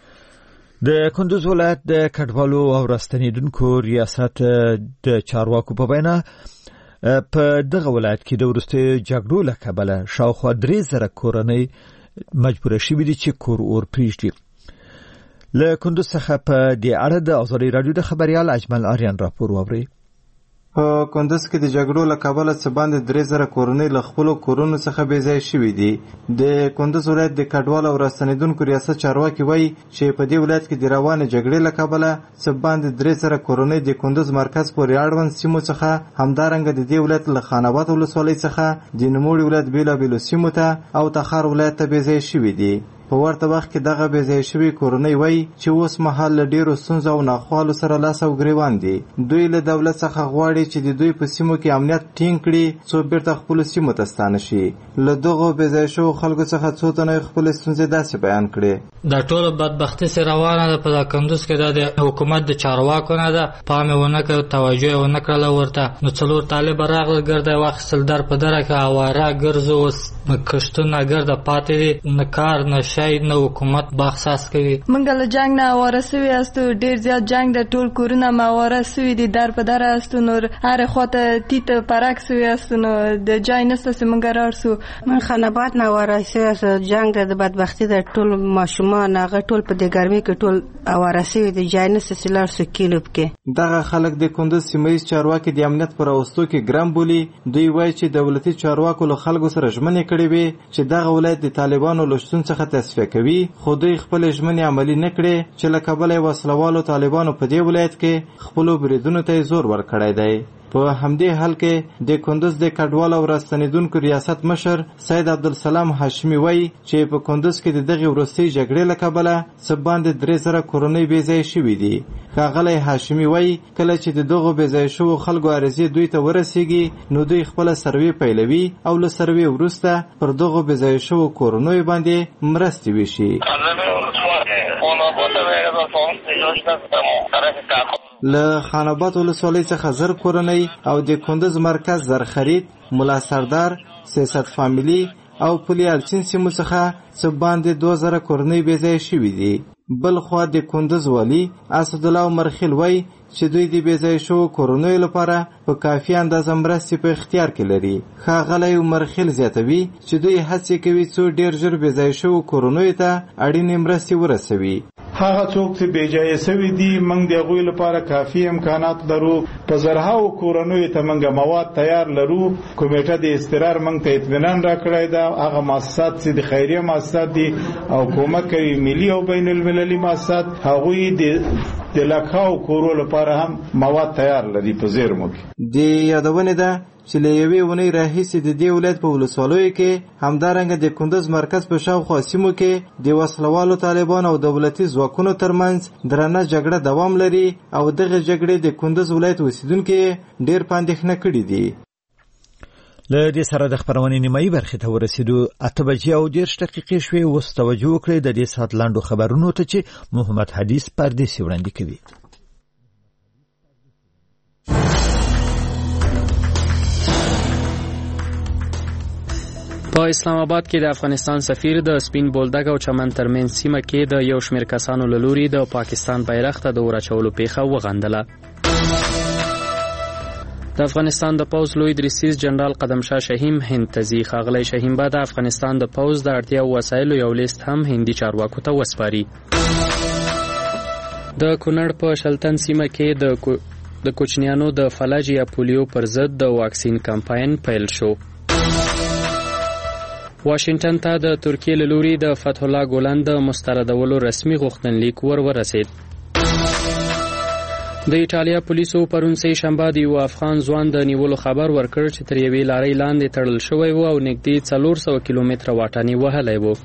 د کندوز ولایت د کډوالو او راستنیدونکو ریاست د چارواکو په وینا په دغه ولایت کې د وروستیو جګړو له کبله شاوخوا درې زره کورنۍ مجبوره شوي دي چې کور اور پرېږدي. له کندوز څخه په دې اړه د ازادي راډیو د خبریال اجمل آریان راپور واورئ. په کندوز کې د جګړو له کبله څه باندې درې زره کورنۍ له خپلو کورونو څخه بې ځایه شوي دي. د کندوز ولایت د کډوالو او راستنیدونکو ریاست چارواکي وایي چې په دې ولایت کې د روانې جګړې له کبله څه باندې درې زره کورنۍ د کندوز مرکز پورې اړوند سیمو څخه همدارنګه د دې ولایت له خان آباد ولسوالۍ څخه د نوموړي ولایت بېلابېلو سیمو ته او تخار ولایت ته بې ځایه شوي دي. په ورته وخت کې دغه بې ځایه شوي کورنۍ وایي چې اوس مهال له ډېرو ستونزو او ناخوالو سره لاس او ګریوان دي. دوی له دولت څخه غواړي چې د دوی په سیمو کې امنیت ټینګ کړي څو بیرته خپلو سیمو ته ستانه شي. له دغو بې ځایه شوو خلکو څخه څو تنه خپلې ستونزې داسې بیان کړې. دا ټوله بدبختي سره روانه ده په کندوز کې د حکومت د چارواکو نه ده، پام یې ونه کړ، توجه یې ونه کړله ورته. نو څلور طالبه راغلل، ګرده یې واخیستل، در په دره کې اواره ګرځو، اوس کښتونه ګرده پاتې دي، نه کار نه شی نه حکومت باخصاص کوي. منګ له جنگ نه اواره سوي استو، ډیر زیات جنگ د ټول کورونه ما اواره سوي دي، در په دره استو، نور هر خواته تیت پرک سوي استو، نو د جای نسته سیمنګ رارسو. من خنبات نه اواره سوي استو، جنگ د بدبختی د ټول ماشومان هغه ټول په دې ګرمي کې ټول اواره سوي دي، جای نسته سلار سو کیلوب کې. دغه خلک د کندوز سیمه چارواکي د امنیت پر اوستو کې ګرام بولی. دوی وایي چې دولتي چارواکو له خلکو سره ژمنې کړې وي چې دغه ولایت د طالبانو له شتون څخه تصفیه کوي، خو دوی خپل ژمنې عملي نه کړې چې له کبله وسلوالو طالبانو په دې ولایت کې خپلو بریدونو ته زور ورکړی دی. په همدې حال کې د کندوز د کډوالو او راستنیدونکو ریاست مشر سید عبدالسلام هاشمي وایي چې په کندوز کې د دغې وروستۍ جګړې له کبله څه باندې درې زره کورنۍ بې ځایه شوي دي. ښاغلی هاشمي وایي کله چې د دغو بې ځایه شوو خلکو عریضې دوی ته ورسیږي نو دوی خپله سروې پیلوي او له سروې وروسته پر دغو بې ځایه شوو کورنیو باندې مرستې وشي. له خان آباد ولسوالۍ څخه زر کورنۍ او د کندوز مرکز زرخرید، ملا سردار، سیاست فامیلی او پلی الچین سیمو څخه څه باندې دوه زره کورنۍ بې ځایه شوي دي. بل خوا د کندوز والي اسدالله عمرخیل وایي چې دوی د بې ځایه شوو کورنیو لپاره په کافي اندازه مرستې په اختیار کې لري. ښاغلی عمرخیل زیاتوي چې دوی هڅې کوي څو ډېر ژر بې ځایه شوو کورنیو ته اړینې مرستې ورسوي. هغه څوک چې بیځایه سوي دي موږ د هغوی لپاره کافي امکانات لرو. په زرهاو کورنیو ته موږ مواد تیار لرو. کمیټه د استقرار موږ ته اطمینان راکړی ده. هغه مؤسسات چې د خیریه مؤسسات دي او کومک کوي ملي او بین المللي مؤسسات هغوی د د لکهاو کورو لپاره هم مواد تیار لري په زیرمو کې. د یادونه ده چې له یوې اونۍ راهیسې د دې ولایت په ولسوالیو کې همدارنګه د کندوز مرکز په شاوخوا سیمو کې د وسلوالو طالبانو او دولتي ځواکونو ترمنځ درنه جګړه دوام لري او دغه جګړې د کندوز ولایت اوسیدونکو ډېر په اندېښنه کړي دي. له دې سره د خبرونې نیمایي برخې ته ورسېدو. اته بجې او دېرش دقیقې شوې. اوس توجه وکړئ د دې ساعت لاندو خبرونو ته چې محمد حدیث پردیسي وړاندې کوي. په اسلام آباد کې د افغانستان سفیر د سپین بولدک او چمن ترمنځ سیمه کې د یو شمېر کسانو له لوري د پاکستان بیرغ ته د ورچولو پیښه وغندله. د افغانستان د پوځ لوی دریسیز جنرال قدمشاه شهیم هند ته ځي. ښاغلی شهیم به د افغانستان د پوځ د اړتیاو وسایلو یو لیست هم هندي چارواکو ته وسپاري. د کونړ په شلتن سیمه کې د د کوچنیانو د فلج یا پولیو پر ضد د واکسین کمپاین پیل شو. واشنگټن ته د ترکیې له لوري د فتح الله ګولن د مستردولو رسمي غوښتنلیک ور ورسید. د ایټالیا پولیسو پرون سه شنبه د یو افغان ځوان د نیولو خبر ورکړ چې تر یوې لارۍ لاندې تړل شوی و او نږدې څلور سوه کیلومتره واټنې وهلی و.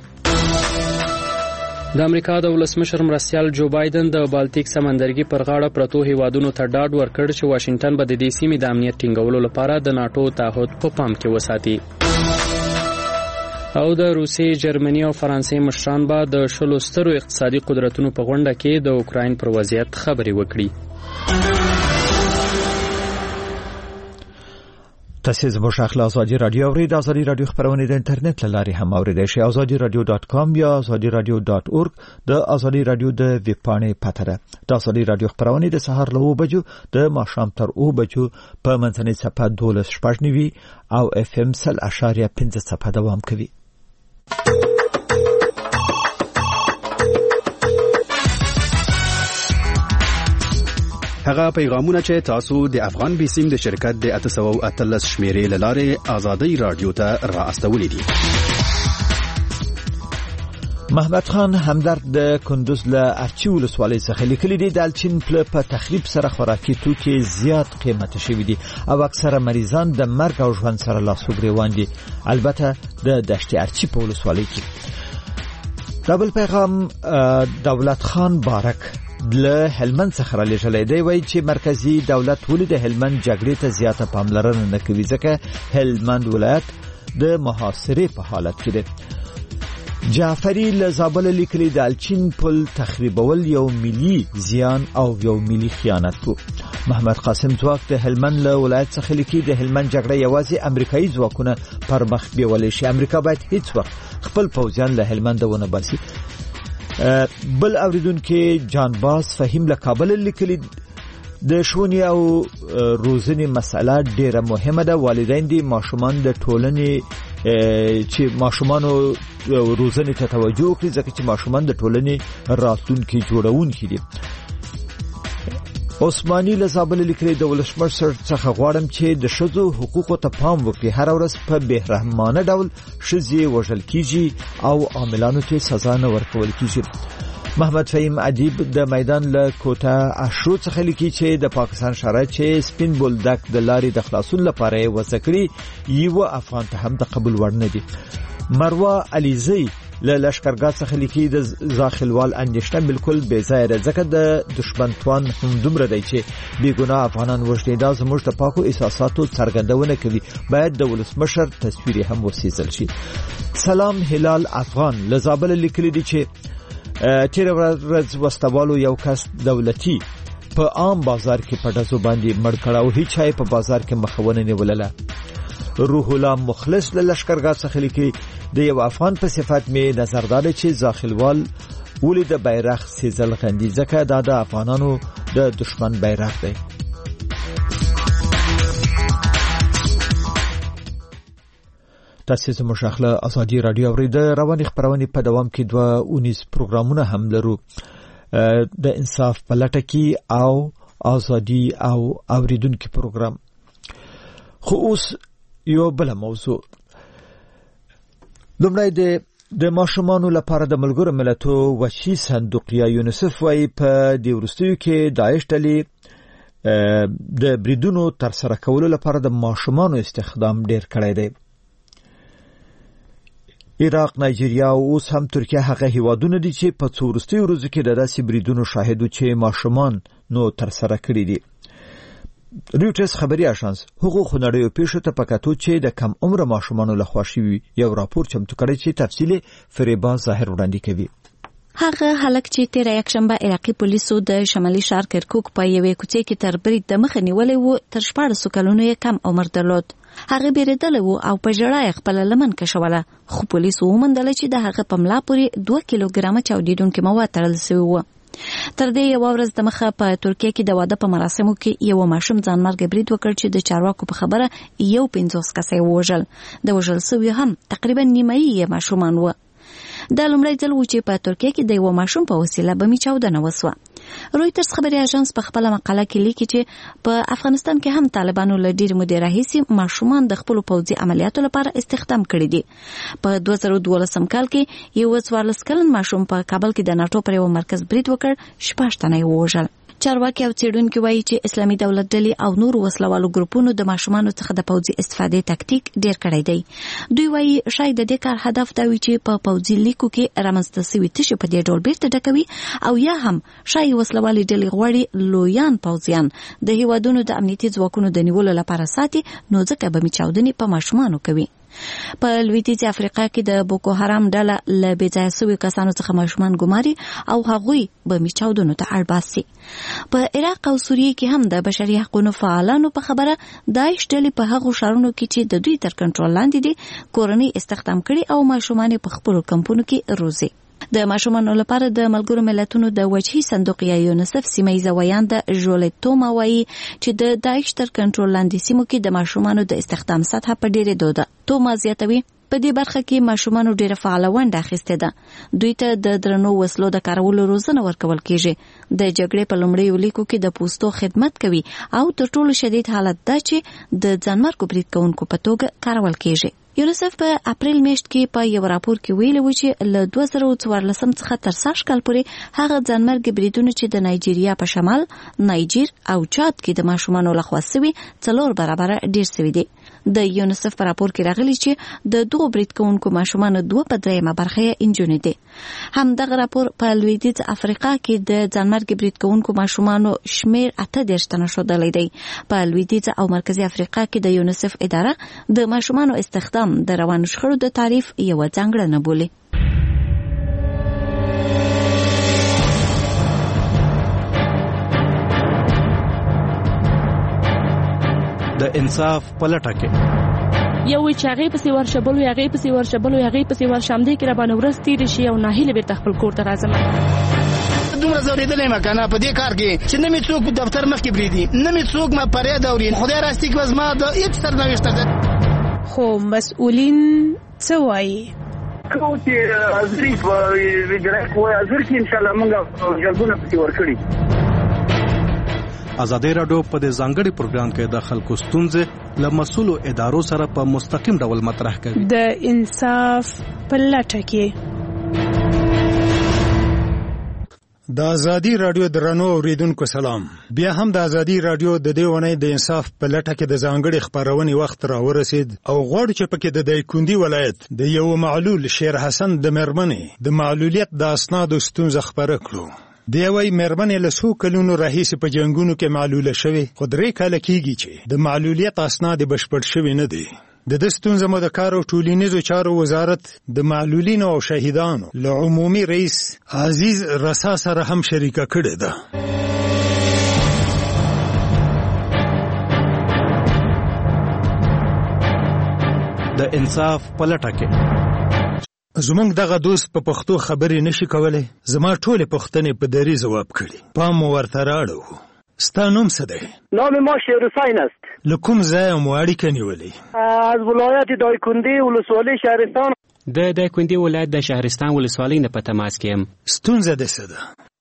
د امریکا د ولسمشر مرستیال جو بایدن د بالتیک سمندرګي پر غاړه پرتو هیوادونو ته ډاډ ورکړ چې واشنگټن به د دې سیمې د امنیت ټینګولو لپاره د ناټو تعهد په پام کې وساتي. او د روسیې، جرمني او فرانسې مشران به د شلو سترو اقتصادي قدرتونو په غونډه کې د اوکراین پر وضعیت خبرې وکړي. تاسو زموږ خپل ازادي رادیو اورئ. د ازادي رادیو خبرونه د انټرنیټ له لارې هم اوریدئ شئ. ازادي رادیو ډاټ کام یا ازادي رادیو ډاټ اورګ د ازادي رادیو د ویب پاڼې پته ده. د ازادي رادیو خبرونه د سهار له اوه بجو د ماښام تر اوه بجو په منځنۍ صفحه دولس شپږ نوي او اف ام سل اشاریه پنځه صفحه دوام کوي. هغه پیغامونه چې تاسو د افغان بیسیم د شرکت د اته سوه او اتلس شمیرې لاره آزادی رادیو ته را استولې دي. محمد خان همدرد د کندوز له ارچی ولسوالۍ څخه لیکلي دي د الچین پله په تخریب سره خوراکي توکي زیات قیمته شوي دي او اکثره مریضان د مرګ او ژوند سره لاس و ګریوان دي. البته د دشت ارچی په ولسوالۍ کې. د بل پیغام دولت خان بارک له هلمند څخه را لېږلی دی. وایي چې مرکزي دولت ولې د هلمند جګړې ته زیاته پاملرنه نه کوي ځکه هلمند ولایت د محاصرې په حالت کې دی. جعفری له زابل لیکلي د الچین پل تخریبول یو ملي زیان او یو ملي خیانت وو. محمد قاسم ځواک د هلمند له ولایت څخه لیکي د هلمند جګړه یوازې امریکایي ځواکونه پر مخ بیولې شي. امریکا باید هیڅ وخت خپل پوځیان له هلمند ونه باسي. بل اوریدونکو جان باز فهیم له کابل لیکلي د ښوونې او روزنې مسله ډیره مهمه ده. والدین دي ماشومان د ټولنې چې ماشومانو روزنې ته توجه وکړي ځکه چې ماشومان د ټولنې راتلونکي جوړونکي دي. عثماني له زابل لیکلي د ولسمشر څخه غواړم چې د ښځو حقوقو ته پام وکړي. هر ورځ په بې رحمانه ډول ښځې وژل کیږي او عاملانو ته سزا نه ورکول کیږي. محمد فهیم ادیب د میدان له کوټه اشرو څخه لیکي چې د پاکستان شرایط چې سپین بولدک د لارې د خلاصون لپاره وضع کړي یو افغان ته هم د قبول وړ نه دي. مروه علیزی له لشکرګاه څخه لیکي د زاخلوال اندېښنه بالکل بې ځایه ده ځکه د دشمن توان هم دومره دی چې بې ګناه افغانان وژني. دا زموږ د پاکو احساساتو څرګندونه کوي. باید د ولسمشر تصویر هم وسیزل شي. سلام هلال افغان له زابل لیکلي دي چې تیر ورځ وسوالو یو کس دولتي په عام بازار کې په ډزو باندې مړ کړ او هیڅ چا په بازار کې مخونه نه ولله. روح الله مخلص له لشکرګاه څخه لیکي د یو افغان په صفت می نظر داده چې زاخلوال ولې د بیرغ سیزل غندي ځکه دا د افغانانو د دشمن بیرغ دی. تاسو زموږ خپل ازادي رادیو اورئ. د رواني خبرونه په دوام کې دوه اونیز پروګرامونه هم لرو. د انصاف په لټه کې او ازادي او اوریدونکو پروګرام. خو اوس یو بل موضوع. لومړی د د ماشومانو لپاره د ملګرو ملتونو وحشي صندوق یا یونیسف وايي په دې وروستیو کې داعش ډلې د بریدونو تر سره کولو لپاره د ماشومانو استخدام ډیر کړی دی. عراق، نایجیریا او اوس هم ترکیه هغه هیوادونه دي چې په څو وروستیو ورځو کې د داسې بریدونو شاهد وو چې ماشومان نو تر سره کړی دي. رویټرز خبري اژانس هغو خنړیو پیښو ته پکاتو چې د کم عمر ماشومانو لخوا شوی یو راپور چمتو کړی چې تفصیلی فریبا ظاهر وړاندې کوي. هغه هلک چې تیر یکشنبه عراقي پولیسو د شمالي ښار کرکوک په یوې کوڅې کې تر برید د مخه نیولې وو تر شپاړسو کلونو یې کم عمر درلود. هغه بیرېدلی وو او په ژړا یې خپله لمن کشوله، خو پولیسو وموندله چې د هغه په ملا پورې دوه کیلوګرامه چاودېدونکي مواد تړل سوي وو. تر دې یو ورځ د مخه په ترکیه کې د واده په مراسمو کې یو ماشوم ځانمرګ برید وکړ چې د چارواکو په خبره یو پنځوس کسه یې ووژل. د وژل سوي هم تقریبا نیمایي یې ماشومان وو. دا لومړی ځل و چې په ترکیه کې د یو ماشوم په وسیله بمي چاودنه وسوه. رویټرز خبري اژانس په خپله مقاله کې لیکي چې په افغانستان کې هم طالبانو له ډېرې مودې راهیسې ماشومان د خپلو پوځي عملیاتو لپاره استخدام کړي دي. په دوه زره دولسم کال کې یو څوارلس کلن ماشوم په کابل کې د ناټو پر یو مرکز برید وکړ، شپږ تنه یې ووژل. چارواکي او څېړونکي وایي چې اسلامي دولت ډلې او نور وسلوالو ګروپونو د ماشومانو څخه د پوځي استفادې تکتیک ډیر کړی دی. دوی وایي شاید د دې کار هدف دا وي چې په پوځي لیکو کې رامنځته سوي تشې په دې ډول بیرته ډکوي، او یا هم شاید وسلوالې ډلې غواړي لویان پوځیان د هیوادونو د امنیتي ځواکونو د نیولو لپاره ساتي، نو ځکه به میچاودنې په ماشومانو کوي. په لویدیځ افریقا کې د بوکو حرام ډله له بېځایه سوي کسانو څخه ماشومان ګماري او هغوی به میچاودنو ته اړ باسي. په عراق او سوریه کې هم د بشري حقوقو فعالانو په خبره داعش ډلې په هغو ښارونو کې چې د دوی تر کنټرول لاندې دي کورنۍ استخدام کړي او ماشومان په خپلو کمپونو کې روزي. د ماشومانو لپاره د ملګرو ملتونو د وجهي صندوق یا یونیسف سیمه‌ییزه ویانده ژولټوما وایي چې د داعش تر کنټرول لاندې سیمو کې د ماشومانو د استخدام سطح په ډېرېدو ده. توما زیاتوي په دې برخه کې ماشومانو ډېره فعاله ونډه اخیستې ده. دوی ته د درنو وسلو د کارولو روزنه ورکول کېږي. د جګړې په لومړیو لیکو کې د پوستو خدمت کوي او تر ټولو شدید حالت دا چې د ځانمرګو برید کوونکو په توګه کارول کېږي. یونیسف په اپریل میاشت کې په یو راپور کې ویلي و چې له دوه زره څوارلسم څخه تر سږ کال پورې هغه ځانمرګي بریدونه چې د نایجیریا په شمال، نایجیر او چاد کې د ماشومانو لخوا سوي څلور برابره ډیر سوي دي. د یونیسف په راپور کې راغلي چې د دغو برید کوونکو ماشومانو دوه په درېیمه برخه یې انجونې دي. همدغه راپور په لویدیځ افریقا کې د ځانمرګي برید کوونکو ماشومانو شمیر اته دېرش تنه ښودلی دی. په لویدیځ او مرکزي افریقا کې د یونیسف اداره د ماشومانو استخدام د روانو شخړو د تعریف یوه ځانګړنه بولي. د انصاف پلټه کې یو چې هغه پسې ورشبل وي هغه پسې ورشبل وي هغه پسې ورشمدې کې را باندې ورځ تیرې شي او ناهیله بیرته خپل کور ته راځم. دومره زورېدلی یم که نه په دې کار کې چې نه مې څوک په دفتر مخکې بریدي، نه مې څوک ما فریاد اوري. خدای راستي که زما د هېڅ سرنوشت ده. خو مسؤلین څه وایي؟ کوم چې حاضري په وجرایت وایي حاضر کې انشاءالله موږ جلبونه پسې ورکړي. ازادي راډیو په دې ځانګړي پروګرام کې د خلکو ستونزې له مسؤلو ادارو سره په مستقیم ډول مطرح کوي. د انصاف په لټه کې د ازادي راډیو درنو اوریدونکو سلام. بیا هم د ازادي راډیو د دې ونې د انصاف په لټه کې د ځانګړي خبرونې وخت راورسید او غواړو چې پکې د دایکندي ولایت د یو معلول شیر حسن د مېرمنې د معلولیت د اسنادو ستونزه خبره کړو. دی وایي مېرمنې له څو کلونو راهیسې په جنګونو کې معلوله شوې، خو درې کاله کېږي چې د معلولیت اسناد بشپړ شوي نه دي. د دې ستونزه مو د کار او ټولنیزو چارو وزارت د معلولینو او شهیدانو له عمومي رئیس عزیز رسا سره هم شریکه کړې ده. د انصاف پلټه کې زمونږ دغه دوست په پښتو خبرې نشي کولای. زما ټولې پوښتنې په دري ځواب کړي. پام مو ورته راړو. ستا نوم څه دی؟ نام ما شیر حسین است. له کوم ځایه مو اړیکه نیولې؟ از ولایت دایکندی ولسوالۍ شهرستان. د دایکندي ولایت د شهرستان ولسوالۍ نه په تماس کې یم. ستونزه دې څه ده؟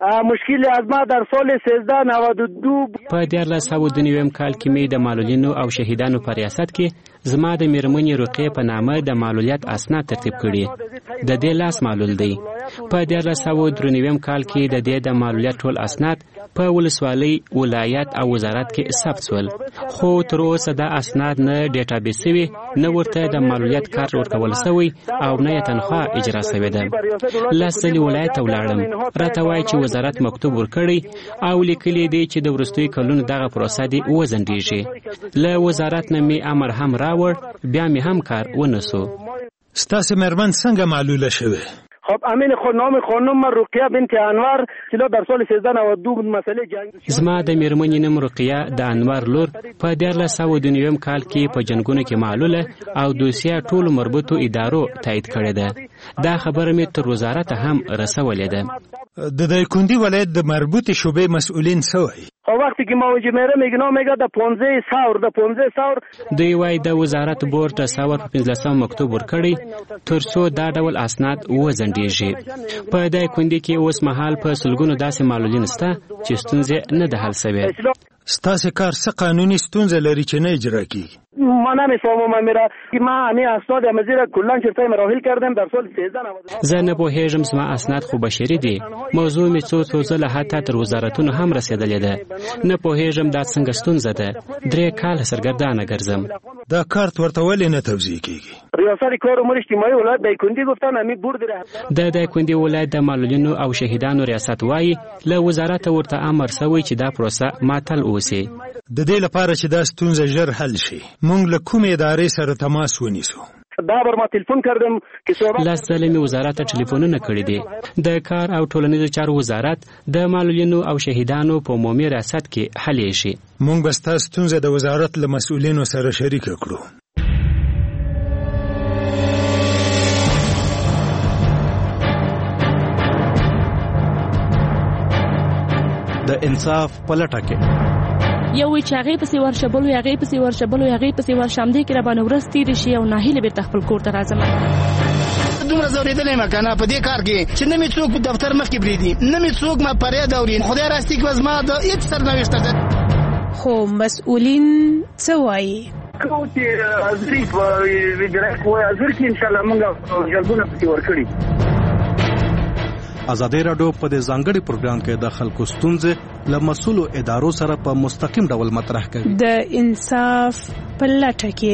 مشکل از ما در سال سیزده نود و دو په دیارلس سوه دوه نویم کال کې مې د معلولینو او شهیدانو په ریاست کې زما د میرمنې رقیې په نامه د معلولیت اسناد ترتیب کړي. د دې لاس معلول دی. په دیارلس سوه درې نویم کال کې د دې د معلولیت ټول اسناد په ولسوالۍ، ولایت او وزارت کې ثبت شول، خو تر اوسه دا اسناد نه ډیټابیس شوي، نه ورته د معلولیت کارت ورکول شوی او نه یې تنخوا اجرا شوې ده. لس ځلې ولایت ته ولاړم، راته وایي چې وزارت مکتوب ورکړی او لیکلی دی چې د وروستیو کلونو دغه پروسه دې وځنډېږي. له وزارت نه مې امر هم راوړ، بیا مې هم کار ونه سو. ستاسې مېرمن څنګه معلوله شوې؟ خب امین خود نام خانم رقیه بنت انور چې در سال سیزده نود و دو مسئله جنگ زما د میرمنې نوم رقیه د انور لور په دیارلس سوه دوه نویم کال کې په جنګونو کې معلوله او دوسیه ټولو مربوطو ادارو تایید کړې ده. دا خبره مې تر وزارت هم رسولې ده. د دایکنډي ولایت د مربوطې شعبې مسئولین څه وایي؟ خو وقتی که موجه میره میگنا میگه د پانزده ساور د پانزده ساور دوی وایي د وزارت بورډ د ساور په پنځلسم مکتوب ورکړی تر څو دا ډول اسناد وځنډېږي. په دایکنډي کې اوس مهال په سلګونو داسې معلولین شته چې ستونزې نه ده حل شوې. ستاسې کار څه قانوني ستونزه لري چې نه اجرا کیږي؟ ما نمیفهمم میرا که ما همه اسناد مزیر کلا چرتای مراحل کردم در سال سیزده نود. زه نه پوهېږم زما اسناد خو بشري دي. موضوع مې څو څو ځله حتی تر وزارتونو هم رسېدلې ده. نه پوهېږم دا څنګه ستونزه ده. درې کاله سرګردانه ګرځم. دا کارت ورته ولې نه توزیع کیږي؟ ریاست کار امور اجتماعي ولایت دایکنډي گفتن همین بورد د دایکنډي ولایت د معلولینو او شهیدانو ریاست وایي له وزارت ورته امر شوی چې دا پروسه معطل اوسي. د دې لپاره چې دا ستونزه ژر حل شي موږ له کومې ادارې سره تماس ونیسو؟ دا بر ما تلیفون کردم که صحبت لاس ځلې مې وزارت ته ټلیفونونه کړي دي. د کار او ټولنیزو چارو وزارت د معلولینو او شهیدانو په عمومي ریاست کې حل شي. موږ به ستاسو ستونزه د وزارت له مسؤلینو سره شریکه کړو. د انصاف پلټه کې یو وی چې هغې پسې ورشبلو هغې پسې ورشبلو هغې پسې ورشمدې کې راباندې ورځ تېرې شي او ناهیلې بېرته خپل کور ته راځم. دومره ځورېدلی یم که نه په دې کار کې چې نه مې څوک په دفتر مخکې پرېږدي، نه مې څوک ما فریاد اوري. خدای راستي که زما د هېڅ سرنوشته ده. خو مسؤلین څه وایي؟ کو چې حاضري په وجرایت وایي حاضر کې انشاءالله موږ جلبونه پسې ورکړي. ازادي راډیو په دې ځانګړي پروګرام کې د خلکو ستونزې له مسؤلو ادارو سره په مستقیم ډول مطرح کوي. د انصاف په لټه کې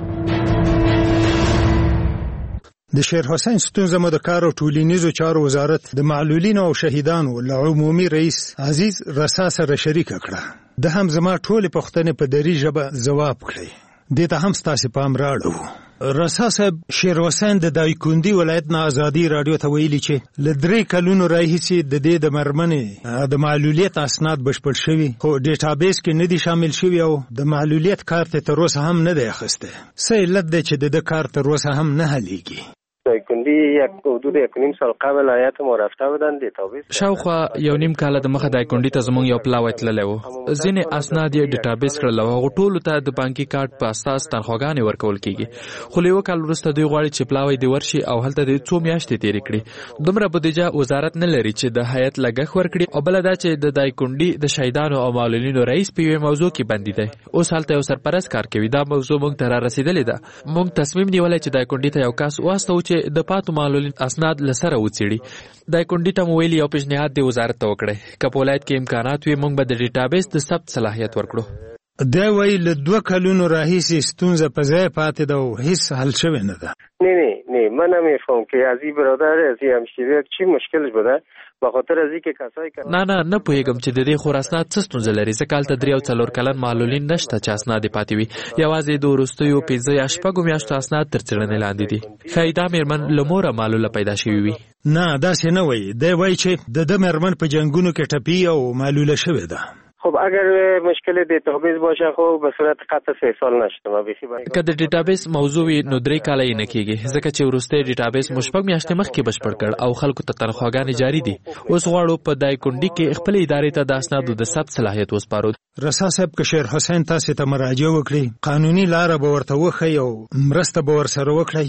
د شیر حسین ستونزه مو د کار او ټولنیزو چارو وزارت د معلولینو او شهیدانو له عمومي رئیس عزیز رسا سره شریکه کړه. د هم زما ټولې پوښتنې په دري ژبه ځواب کړې. دې ته هم ستاسې پام راړو. رسا صاحب شیر حسین د دایکنډي ولایت نه ازادي راډیو ته ویلي چې له درې کلونو راهیسې د دې د مرمنې د معلولیت اسناد بشپړ شوي خو ډیټابیس کې نه دي شامل شوي او د معلولیت کارت تر اوسه هم نه دی اخیستی. څه علت دی چې د ده کار تر اوسه هم نه حلیږي؟ دایکنډي یک حدود یک نیم سال قبل آیت ما رفته بودن دیتابیس شاوخوا یو نیم کال د مخه دایکنډي ته زمونږ یو پلاوی تللی و. ځینې اسناد یې ډیټابیس کړل او هغو ټولو ته د بانکي کارت په اساس تنخواګانې ورکول کیږي. خو له یوه کال وروسته دوی غواړي چې پلاوی دې ورشي او هلته دې څو میاشتې تېرې کړي. دومره بودیجه وزارت نه لري چې د هیات لګښت ورکړي او بله دا چې د دایکنډي د شهیدانو او معلولینو رئیس په یوې موضوع کې بندي دی. اوس هلته یو سرپرست کار کوي. دا موضوع موږ ته را رسېدلې ده. موږ تصمیم نیولی چې دایکنډي ته یو کس واستوو چې د پاتو معلولینو اسناد لسره وڅېړي. دایکنډي ته مو ویلي یو پیشنهاد دې وزارت ته وکړی. که په ولایت کې امکانات وي موږ به د ډیټابیس د ثبت صلاحیت ورکړو. دا وایي له دوه کلونو راهیسې ستونزه په ځای پاتې ده او هیڅ حل شوی نه ده. نه نه نه من نمیفهم که از این برادر از این همشیره چی مشکلش بوده به خاطر از اینکه کسایی که نه نه نه پوهېږم چې د دې خور اسناد څه ستونزه لري. ځکه هلته درې او څلور کلن معلولین نشته چې اسناد یې پاتې وي. یوازې د وروستیو پنځه یا شپږو میاشتو اسناد تر څېړنې لاندې دي. ښایي دا مېرمن له موره معلوله پیدا شوې وي. نه داسې نه وایي. دی وایي چې د ده مېرمن په جنګونو کې ټپي او معلوله شوې ده. خب اگر مشکل دیتابیس باشه خب به صورت قطع سه سال نشته ما بخي که د ډیټابیس موضوع نو درې کاله یې نه کېږي ځکه چې وروستی ډیټابیس مو شپږ میاشتې مخکې بشپړ کړ او خلکو ته تنخواګانې جاري دي. اوس غواړو په دایکنډي کې خپلې ادارې ته د اسنادو د ثبت صلاحیت وسپارو. رسا صاحب که شیر حسین تاسې ته مراجعه وکړي قانوني لاره به ورته وښیي او مرسته به ورسره وکړئ.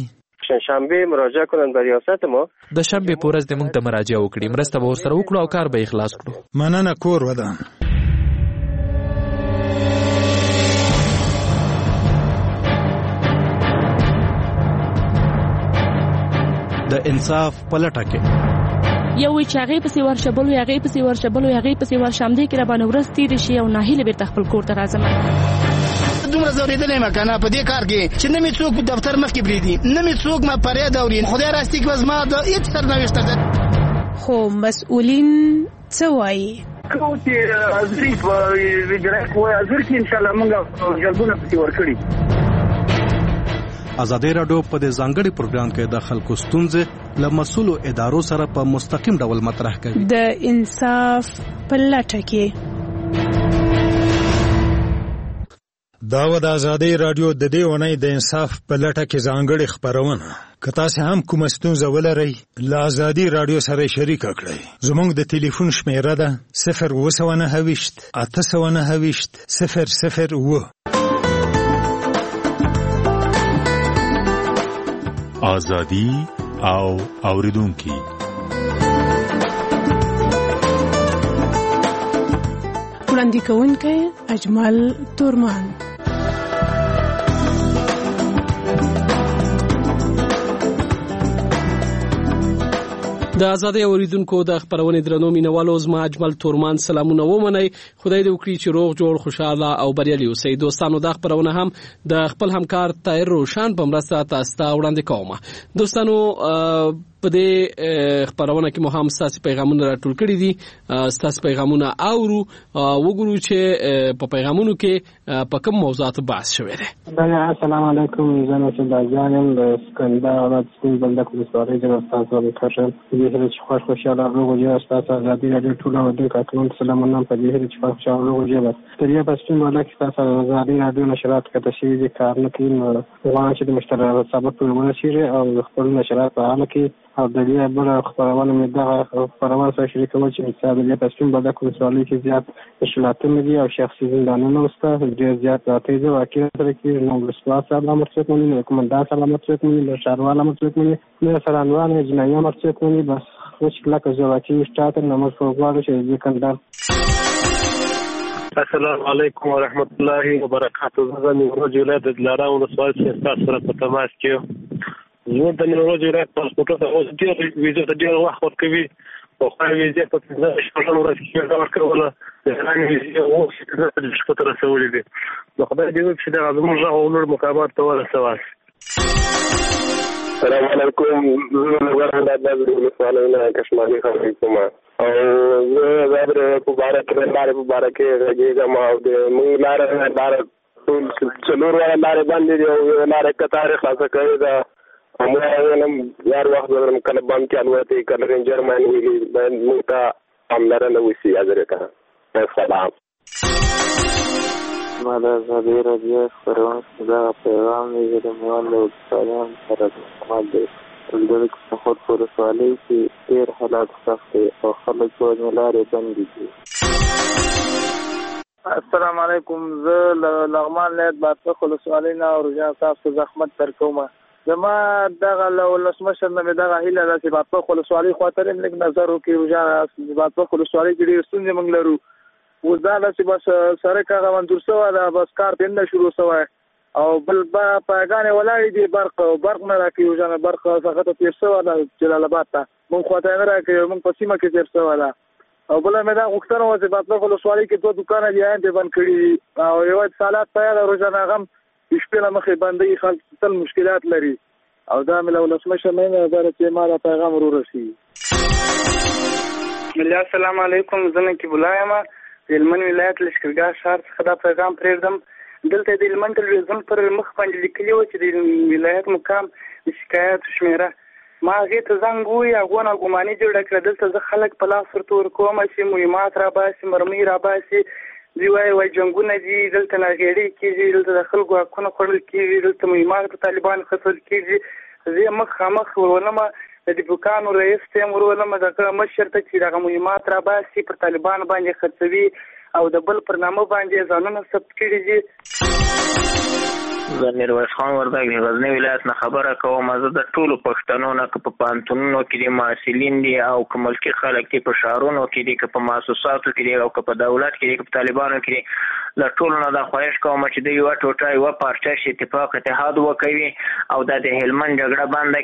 شنبه مراجعه کنن به ریاست ما. د شنبه په ورځ د موږ ته مراجعه وکړي، مرسته به ورسره وکړو او کار به اخلاص کړو. مننه کور ودان. د انصاف پلټه کې یو چې هغه پسې ورشبل وي هغه پسې ورشبل وي هغه پسې ورشم دي کې را باندې ورځ تیر شي او ناهیله بیرته خپل کور ته راځم. دومره زوریدلې ما کنه په دې کار کې چې نه می څوک دفتر مخ کې بریدي، نه می څوک ما پرې دوري. خدای راستي کې وزما د هیڅ سرنوشت ده. خو مسؤلین څه وایي؟ کو چې ازري په ویجرای کوی ازر کې ان شاء الله موږ جلبونه پکې ورکړي. ازادي راډیو په دې ځانګړي پروګرام کې د خلکو ستونزې له مسؤلو ادارو سره په مستقیم ډول مطرح کوي. د انصاف په لټه کې دا و د ازادي راډیو د دې ونې د انصاف په لټه کې ځانګړي خبرونه. که تاسو هم کوم ستونزه ولرئ له ازادي راډیو سره شریک کړئ. زموږ د ټلیفون شمیره ده صفر اوه سوه نهه ویشت اته سوه نهه ویشت صفر صفر اوه. آزادی او اوریدونکي. وړاندې کوونکی اجمل تورمان. د آزادۍ اوریدونکو د خبرونې درنو مینوالو، زما اجمل تورمان سلامونه ومنئ. خدای دې وکړي چې روغ جوړ خوشاله او بریالي اوسئ. دوستانو دا خبرونه هم د خپل همکار طاهر روشن په مرسته تاسو ته وړاندې کوم. دوستانو په دې خبرونه کې مو هم ستاسو پیغامونه راټول کړي دي. ستاسو پیغامونه اورو وګورو چې په پیغامونو کې په کوم موضوعات بحث شوی دی. السلام علیکم. زه نو چې ځانم د اسکندر اولاد سپین بلده کلسوالۍ جناب تاسو وکړم. دې هر چې خوښ خوشاله روغ جوړ تاسو ازادي راډیو ټول او د کاکلون سلامونه په دې هر چې خوښ خوشاله روغ جوړ. تریا په سپین بلده کې تاسو ازادي راډیو نشرات کته شي دي کار نه کوي. نو وایي چې د مشترک سبب په ونه شي او خپل نشرات په حال کې او د دې بل خبرونه مې دغه خبرونه سره شریکول چې مثال د پښتون بلد کونسوالۍ کې زیات اشلاتونه دي او شخصي زندانونه وسته ډېر زیات راته دي. واقعي سره کې نو رسوا سره مرسته کوي، نو کومندا سره مرسته کوي، له شهرواله مرسته کوي، نو سره انوان جنایي مرسته کوي. بس خوش کله که واقعي شتات نمبر فوقواله چې دې کندار. السلام علیکم ورحمت الله وبرکاته. زه د ولایت د دلارام ولسوالۍ څخه تاسو سره په تماس کې زه د نیمروز ولایت پاسپورټ ته اوس ډېر ویزه ته ډېر وخت ورکوي او خو ویزه په پنځه شپږ ورځې کې دا ورکوله. د هغې ویزې اوس د شپږ ته رسولې دي. نو خدای دې وکړي چې دغه زموږ غږ او نور مقامات ته ورسوي. السلام علیکم. زه د ورهند د ولسوالۍ نه کشمالي خبرې کوم او زه د مبارک لارې مبارک راګېږم او د موږ لاره لاره ټول څلور واړه لارې بندې دي او یوه لاره که تاریخ خلاصه کړې ده. موږ ویلم یار وخت ولرم کله بم کې الوتې کله رینجر مان ویلي باید موږ ته پاملرنه وشي. حضرت سلام. ما د ازادۍ راډیو خپرونه کې دغه پیغام دی چې د میوند له ولسوالیانو سره د استعمال دی. دلته کې خود په ولسوالۍ کې ډېر حالات سخت دي او خلک ټولې لارې بندې دي. السلام علیکم. زه له لغمان ولایت بادپخ ولسوالۍ نه روژان صاحب ته زحمت درکوم. زما دغه له ولسمشر نه مې دغه هیله ده چې بادپخ ولسوالۍ خواته هم لږ نظر وکړي. روژان بادپخ ولسوالۍ کې ډېرې ستونزې موږ لرو. اوس دا ده چې بس سړک هغه منظور شوی ده، بس کار پرې نه شروع شوی او بل پایګانې ولاړې دي. برق برق نه راکوي. روژانه برق څخه ته تېر شوی ده جلال آباد ته، موږ خواته یې نه راکوي. موږ په سیمه کې تېر شوی ده. او بله مې دا غوښتنه وه چې بادپخ ولسوالۍ کې دوه دوکانه دي هغه یې بند کړي دي او یوه اتصالات په یاده روژانه هغه هم د شپې له مخې بندوي. خلک تل مشکلات لري او دا مې له ولسمشر نه نظر چې ما دا پیغام ورو رسېږي. السلام علیکم. زه نقیب الله یم د هلمند ولایت لښکرګاه ښار څخه دا پیغام پرېږدم. دلته د هلمند ټلویزیون پر مخ باندې لیکلي وو چې د ولایت مقام د شکایاتو شمېره. ما هغې ته زنګ ووایي هغو نه ګماني جوړه کړه. دلته زه خلک په لاس ورته ورکوم چې مهمات راباسي، مرمۍ راباسي. دوی وایي وایي جنګونه دي، دلته ناغېړۍ کېږي، دلته د خلکو حقونه خوړل کېږي، دلته مهمات په طالبانو خڅول کېږي. زه یې مخامخ ورولمه د ډیپوکانو رئیس ته یې ورولمه دغه مشر ته چې دغه مهمات راباسي، پر طالبانو باندې خرڅوي او د بل پر نامه باندې ځانونه ثبت کړي دي. زه میرویس خان وردګ د غزني ولایت نه خبره کوم. زه د ټولو پښتنو نه که په پوهنتونونو کې دي محصلین دي او که ملکي خلک دي، په ښارونو کې دي، که په مؤسساتو کې دي او که په دولت کې دي، که په طالبانو کې دي، له ټولو نه دا خواهش کوم چې دوی یوه ټوټه یوه پارچه شي، اتفاق اتحاد وکوي او دا د هلمند جګړه بنده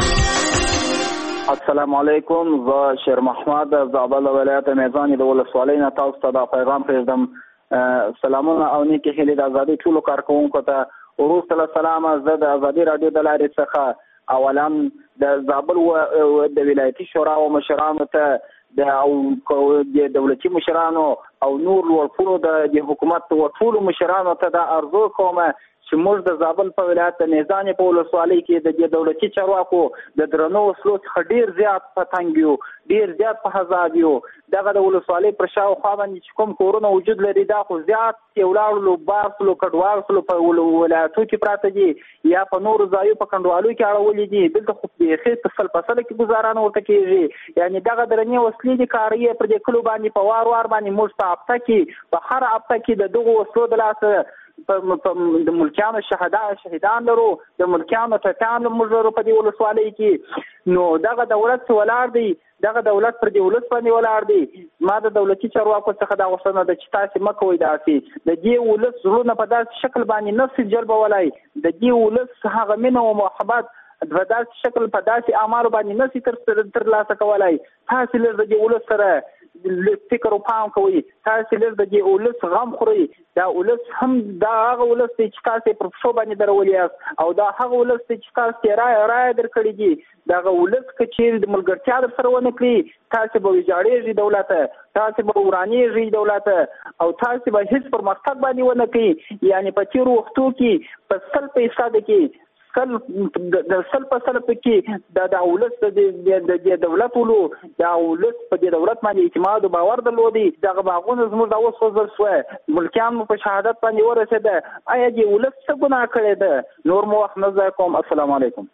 کړي. السلام علیکم، زه شیر محمد زابل ولایت میزان د ولسوالۍ نه تاسو ته دا پیغام پرېږدم. سلامونه او نیکې هیلې د ازادۍ ټولو کارکوونکو ته. وروسته له سلامه زه د ازادي راډیو د لارې څخه اولا د زابل د ولایتي شوراو مشرانو ته د او د دولتي مشرانو او نور لوړپوړو د حکومت ټولو مشرانو ته دا ارزو کوم چې موږ د زابل په ولایت د میزان په ولسوالۍ کې د دولتي چارواکو د درنو وسلو څخه ډیر زیات په تنګ یو، ډیر زیات په حذاب یو. دغه د ولسوالۍ پر شاوخوا باندې چې کوم کورونه وجود لري دا خو زیات ولاړو باسلو کډوالو په ولایتو کې پراته دي یا په نورو ځایو په کندوالو کې اړولې دي. دلته خو بیخي په فصل فصل کې گزارانه ورته کېږي. یعنی دغه درنې وسلې دي کاري پر دې کلو باندې په وار وار باندې موږ په هفته کې په هر هفته کې د دغه وسلو د لاسه د ملکیانو شهدا شهیدان لرو، د ملکیانو ټټان موږ لرو په دې ولسوالۍ کې. نو دغه دولت ولاړ دی، دغه دولت پر دې ولس باندې ولاړ دی. ما د دولتي چارواکو څخه دا غوښتنه ده چې تاسې مه کوئ داسې د دې ولس زړونه په داسې شکل باندې نه سي جلبولی، د دې ولس هغه مینه او محبت په داسې شکل په داسې اعمالو باندې نه سي ترلاسه کولی. تاسې لږ د دې ولس سره فکر او پام کوئ، تاسې لږ د دې ولس غم خورئ. دا ولس هم دا هغه ولس دی چې تاسې پر پښو باندې درولي یاست او دا هغه ولس دی چې تاسې رایه رایه درکړي دي. دغه ولس که چیرې د ملګرتیا در سره ونه کړي تاسې به ویجاړېږي دولته، تاسې به ورانېږي دولته او تاسې به هېڅ پرمختګ باندې ونه کوي. یعنې په تېرو وختو کې په سل فیصده کې سل د سل په سل کې د د ولس د دولت ولو د ولس په دې دولت باندې اعتماد او باور درلودي. دغه باغونه زموږ د اوس وزل شوه، ملکیان په شهادت باندې ورسېده. آیا دې ولس څه ګناه کړې ده؟ نور مو وخت نه ضایع کوم. السلام علیکم.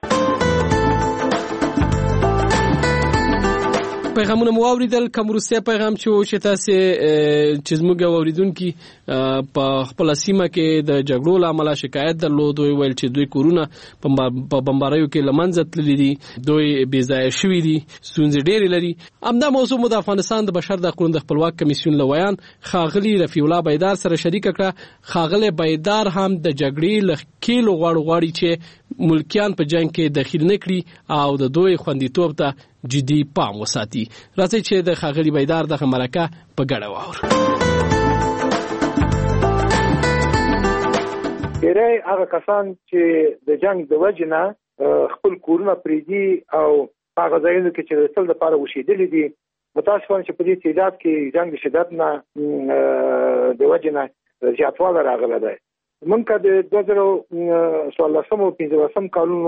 پیغامونه مو واوریدل. کوم روسي پیغام چې چې تاسو چې زموږ اوریدونکو په خپل سیمه کې د جګړو لامل شکایت درلود، ویل چې دوی کورونه په بمباریو کې لمنځه تللي دي، دوی بې ځایه شوي دي، ستونزې ډېرې لري. همدا موضوع مو د افغانستان د بشر د حقوقو د خپلواک کمیسیون لویان خاغلی رفیع الله بیدار سره شریک کړه. خاغلی بیدار هم د جګړې له کیلو غواړي غواړي چې ملکیان په جنگ کې دخیل نه کړي او د دوی خوندیتوب ته جدي پام وساتي. راځي چې د خاغلی بیدار دغه مرکه په ګډه واورو. ډېری هغه کسان چې د جنگ د وجې نه خپل کورونه پرېږدي او هغه ځایونو کې چې د تل دپاره اوسېدلي دي، متاسفانه چې په دې تعداد کې جنگ د شدت نه د وجې نه زیاتوالی راغلی دی. موږ که د دوه زره څوارلسم او پنځلسم کلونو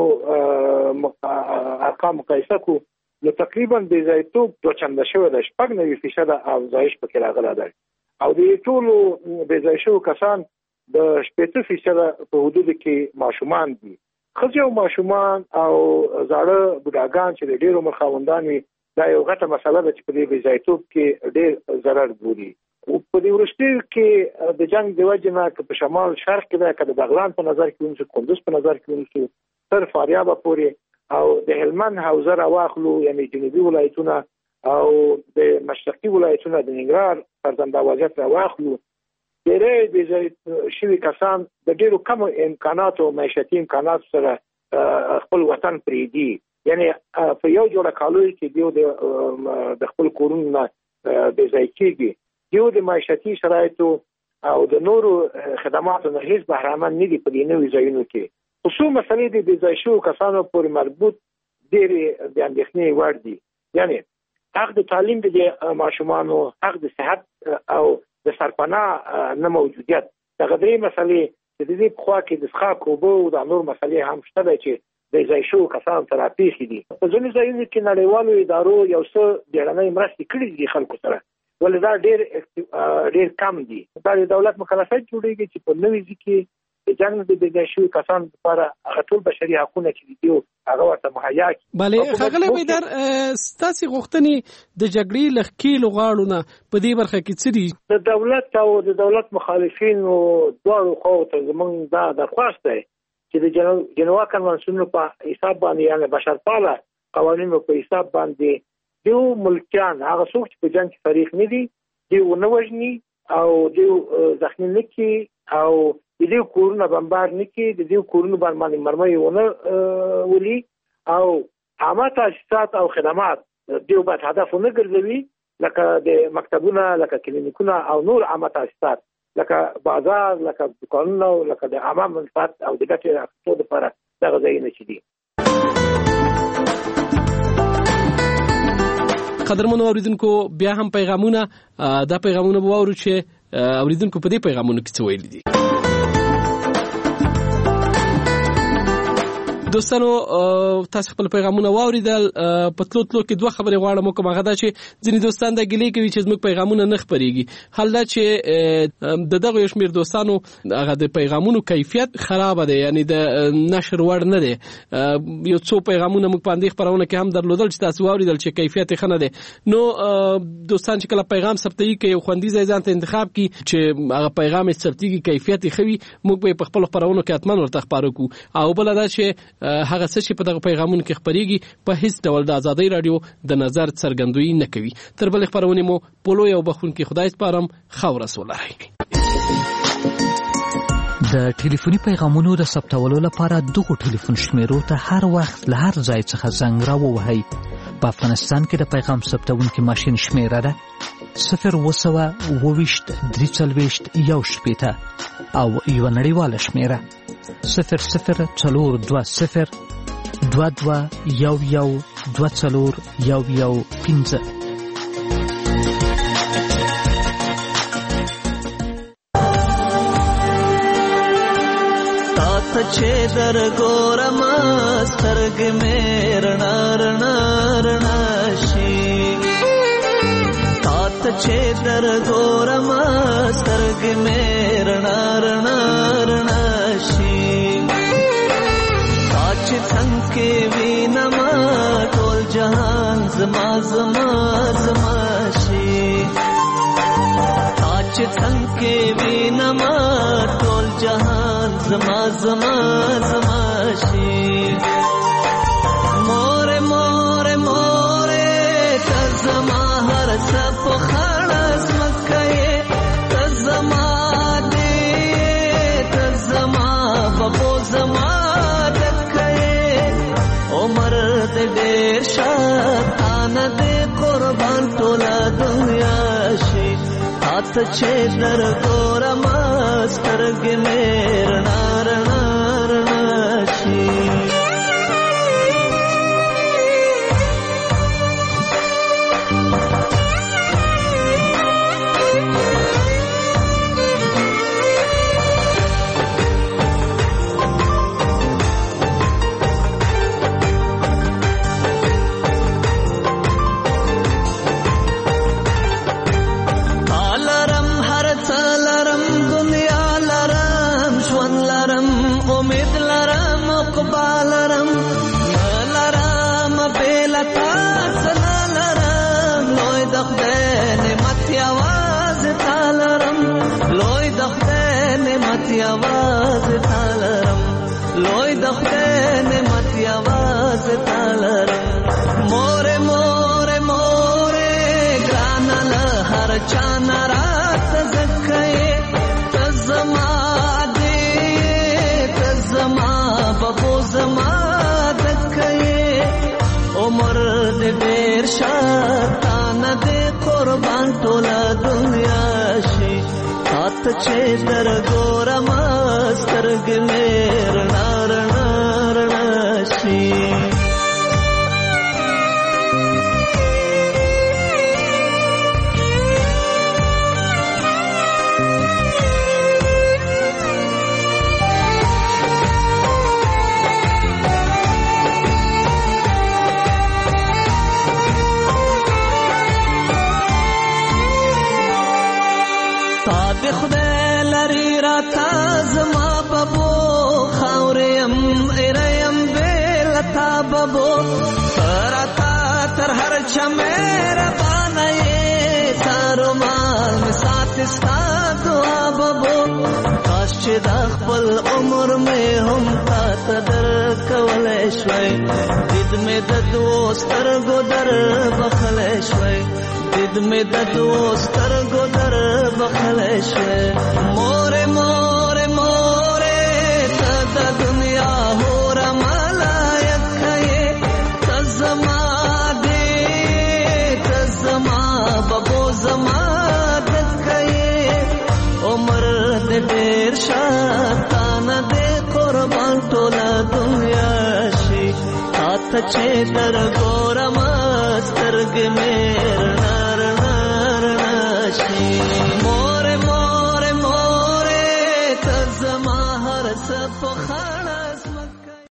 ارقام مقایسه کړو نو تقریبا بې ځایتوب دوه چنده شوی دی، شپږ نوي فیصده افزایش پکې راغلی دی او د ټولو بې ځای شوو کسان د شپېته فیصده په حدودو کې ماشومان دي. ښځې او ماشومان او زاړه بوډاګان چې د ډېر عمر خاوندان وي دا یو غټه مسله ده چې په دې بې ځایتوب کې ډېر ضرر بولي. په دې وروستیو کې د جنگ د وجې نه که په شمال شرق کې ده، که د بغلان په نظر کې ونیسو، کندوز په نظر کې ونیسو، تر فاریابه پورې او د هلمند حوزه راواخلو، یعنې جنوبي ولایتونه او د مشرقي ولایتونه د ننګرهار فرزند وضعیت راواخلو، ډېری بې ځای شوي کسان د ډېرو کمو امکاناتو معیشتي امکاناتو سره خپل وطن پرېږدي. یعنې په یو جوړه کالویو کې دیو د خپل کورونو نه بې ځای کېږي، دیو د معیشتي شرایطو او د نورو خدماتو نه هیڅ بهرهمند نه دي په دې نوي ځایونو کې. خو څو مسلې د بې ځای شوو کسانو پورې مربوط ډېرې د اندېښنې وړ دي. یعنې حق د تعلیم د ماشومانو، حق د صحت او د سرپناه نه موجودیت، دغه درې مسلې چې د دې په خوا کې د څښاک اوبه او د نور مسلې هم شته دی چې بې ځای شوو کسانو ته راپېښې دي. په ځینو ځایونو کې نړیوالو ادارو یو څه بیړنۍ مرستې کړي دي خلکو سره، ولې دا ډېر ډېر کم دي. دا د دولت مکلفیت جوړېږي چې په نوي ځای کې د جنگ د بې شوي کسان لپاره هغه ټول بشري حقوقونه چې دي هغه ورته مهیا کړي. بله ښاغلی بیدار ستاسې غوښتنې د جګړې له ښکېلو غاړو نه په دې برخه کې څه دي؟ د دولت او د دولت مخالفینو دواړو خواو ته زموږ دا درخواست دی چې د جنوا کنوانسیونونو په حساب باندې یعنې بشرپاله قوانینو په حساب باندې دیو ملکیان هغه څوک چې په جنګ کې فریق نه دي دیو ونه وژني او دیو زخمي نه کړي او د دیو کورونه بمبار نه کړي د دیو کورونو باندې مرمۍ ونه ولي او عامه تاسیسات او خدمات دیو باید هدف ونه ګرځوي لکه د مکتبونه لکه کلینیکونه او نور عامه تاسیسات لکه بازار لکه دکانونه لکه د عامه منفعت او د ګټې اخیستو لپاره دغه ځایونه چې دي. قدرمنو اوریدونکو بیا هم پیغامونه دا پیغامونه به واورو چې اوریدونکو په دې پیغامونو کې څه ویلي دي. دوستانو تاسو خپل پیغامونه واوریدل په تلو تلو کې دوه خبرې غواړم کوم هغه دا چې ځینې دوستان دا ګیلې کوي چې زموږ پیغامونه نه خپرېږي. حال دا چې د دغه یو شمېر دوستانو هغه د پیغامونو کیفیت خراب دی یعنی د نشر وړ نه دی. یو څو پیغامونه موږ په اندې خپرونه کې هم درلودل چې تاسو واوریدل چې کیفیت یې ښه نه دی. نو دوستان چې کله پیغام ثبتوي کوي یو خوندي ځای ځان ته انتخاب کړي چې هغه پیغام یې ثبتېږي کیفیت یې ښه وي موږ به یې په خپلو خپرونو کې حتما ورته خپاره کړو. او بله دا چې هغه څه چې په دغه پیغامونو کې خپرېږي په هیڅ ډول د ازادۍ راډیو د نظر څرګندویي نه کوي. تر بلې خپرونې مو په لوی او بخښونکي خدای سپارم. ښه ورځ ولرئ. د ټلیفوني پیغامونو د ثبتولو لپاره دغو ټلیفون شمیرو ته هر وخت له هر ځای څخه زنګ راووهئ. په افغانستان کې د پیغام ثبتونکي ماشین شمیره ده صفر اووه سوه اووه ویشت درې څلوېښت یو شپېته او یوه نړیواله شمیره صفر صفر څلور دوه صفر دوه دوه یو یو دوه څلور یو یو پنځه. تا چې در ګورم سترګې مې رڼا رڼا رڼا شي تا ته چې در ګورم سترګې مې رڼا رڼا رڼا شي تا چې څنګه کې وینم ټول جهان زما زما زما شي تا چې څنګه کې وینم ټول جهان زما زما زما شي. مور مور مور ته زما هر څه په خړس مکه ته زما دې ته زما بابو زما دکه عمر دې ډېر شاتان دې قربان ټوله دنیا شي. تا چې در ګورم سترګې مې رڼا رڼا رڼا شي. आवाज तालरम लोई दखते ने मत आवाज तालरम मोरे मोरे मोरे ग्रानल हर चाना रात जखे तजमा दे तजमा बबो जमा दखे उमर दे देर शातान दे कुर्बान टोला दुनिया शी हाथ छे दर गोरा मस्तरग में रना रना रना शी خدای لري را تا زما بابو تا ببو ترتا تر هر چمیر بانای تارو مال می سات استا دعا ببو کاش چې د خپل عمر مې هم تا تدر کولای شوي دید مې د دوستر ګدر بخلای شوي دید مې د دوستر ګدر بخلای شوي مور مور مور ته د دنیا هور ملایک کړي تزما دې تزما بابو زما دت کړي عمر دې ډېر شاتان دې قربان ټوله دنیا شي هاته چې در ګورم سترګې مې نار نار نشي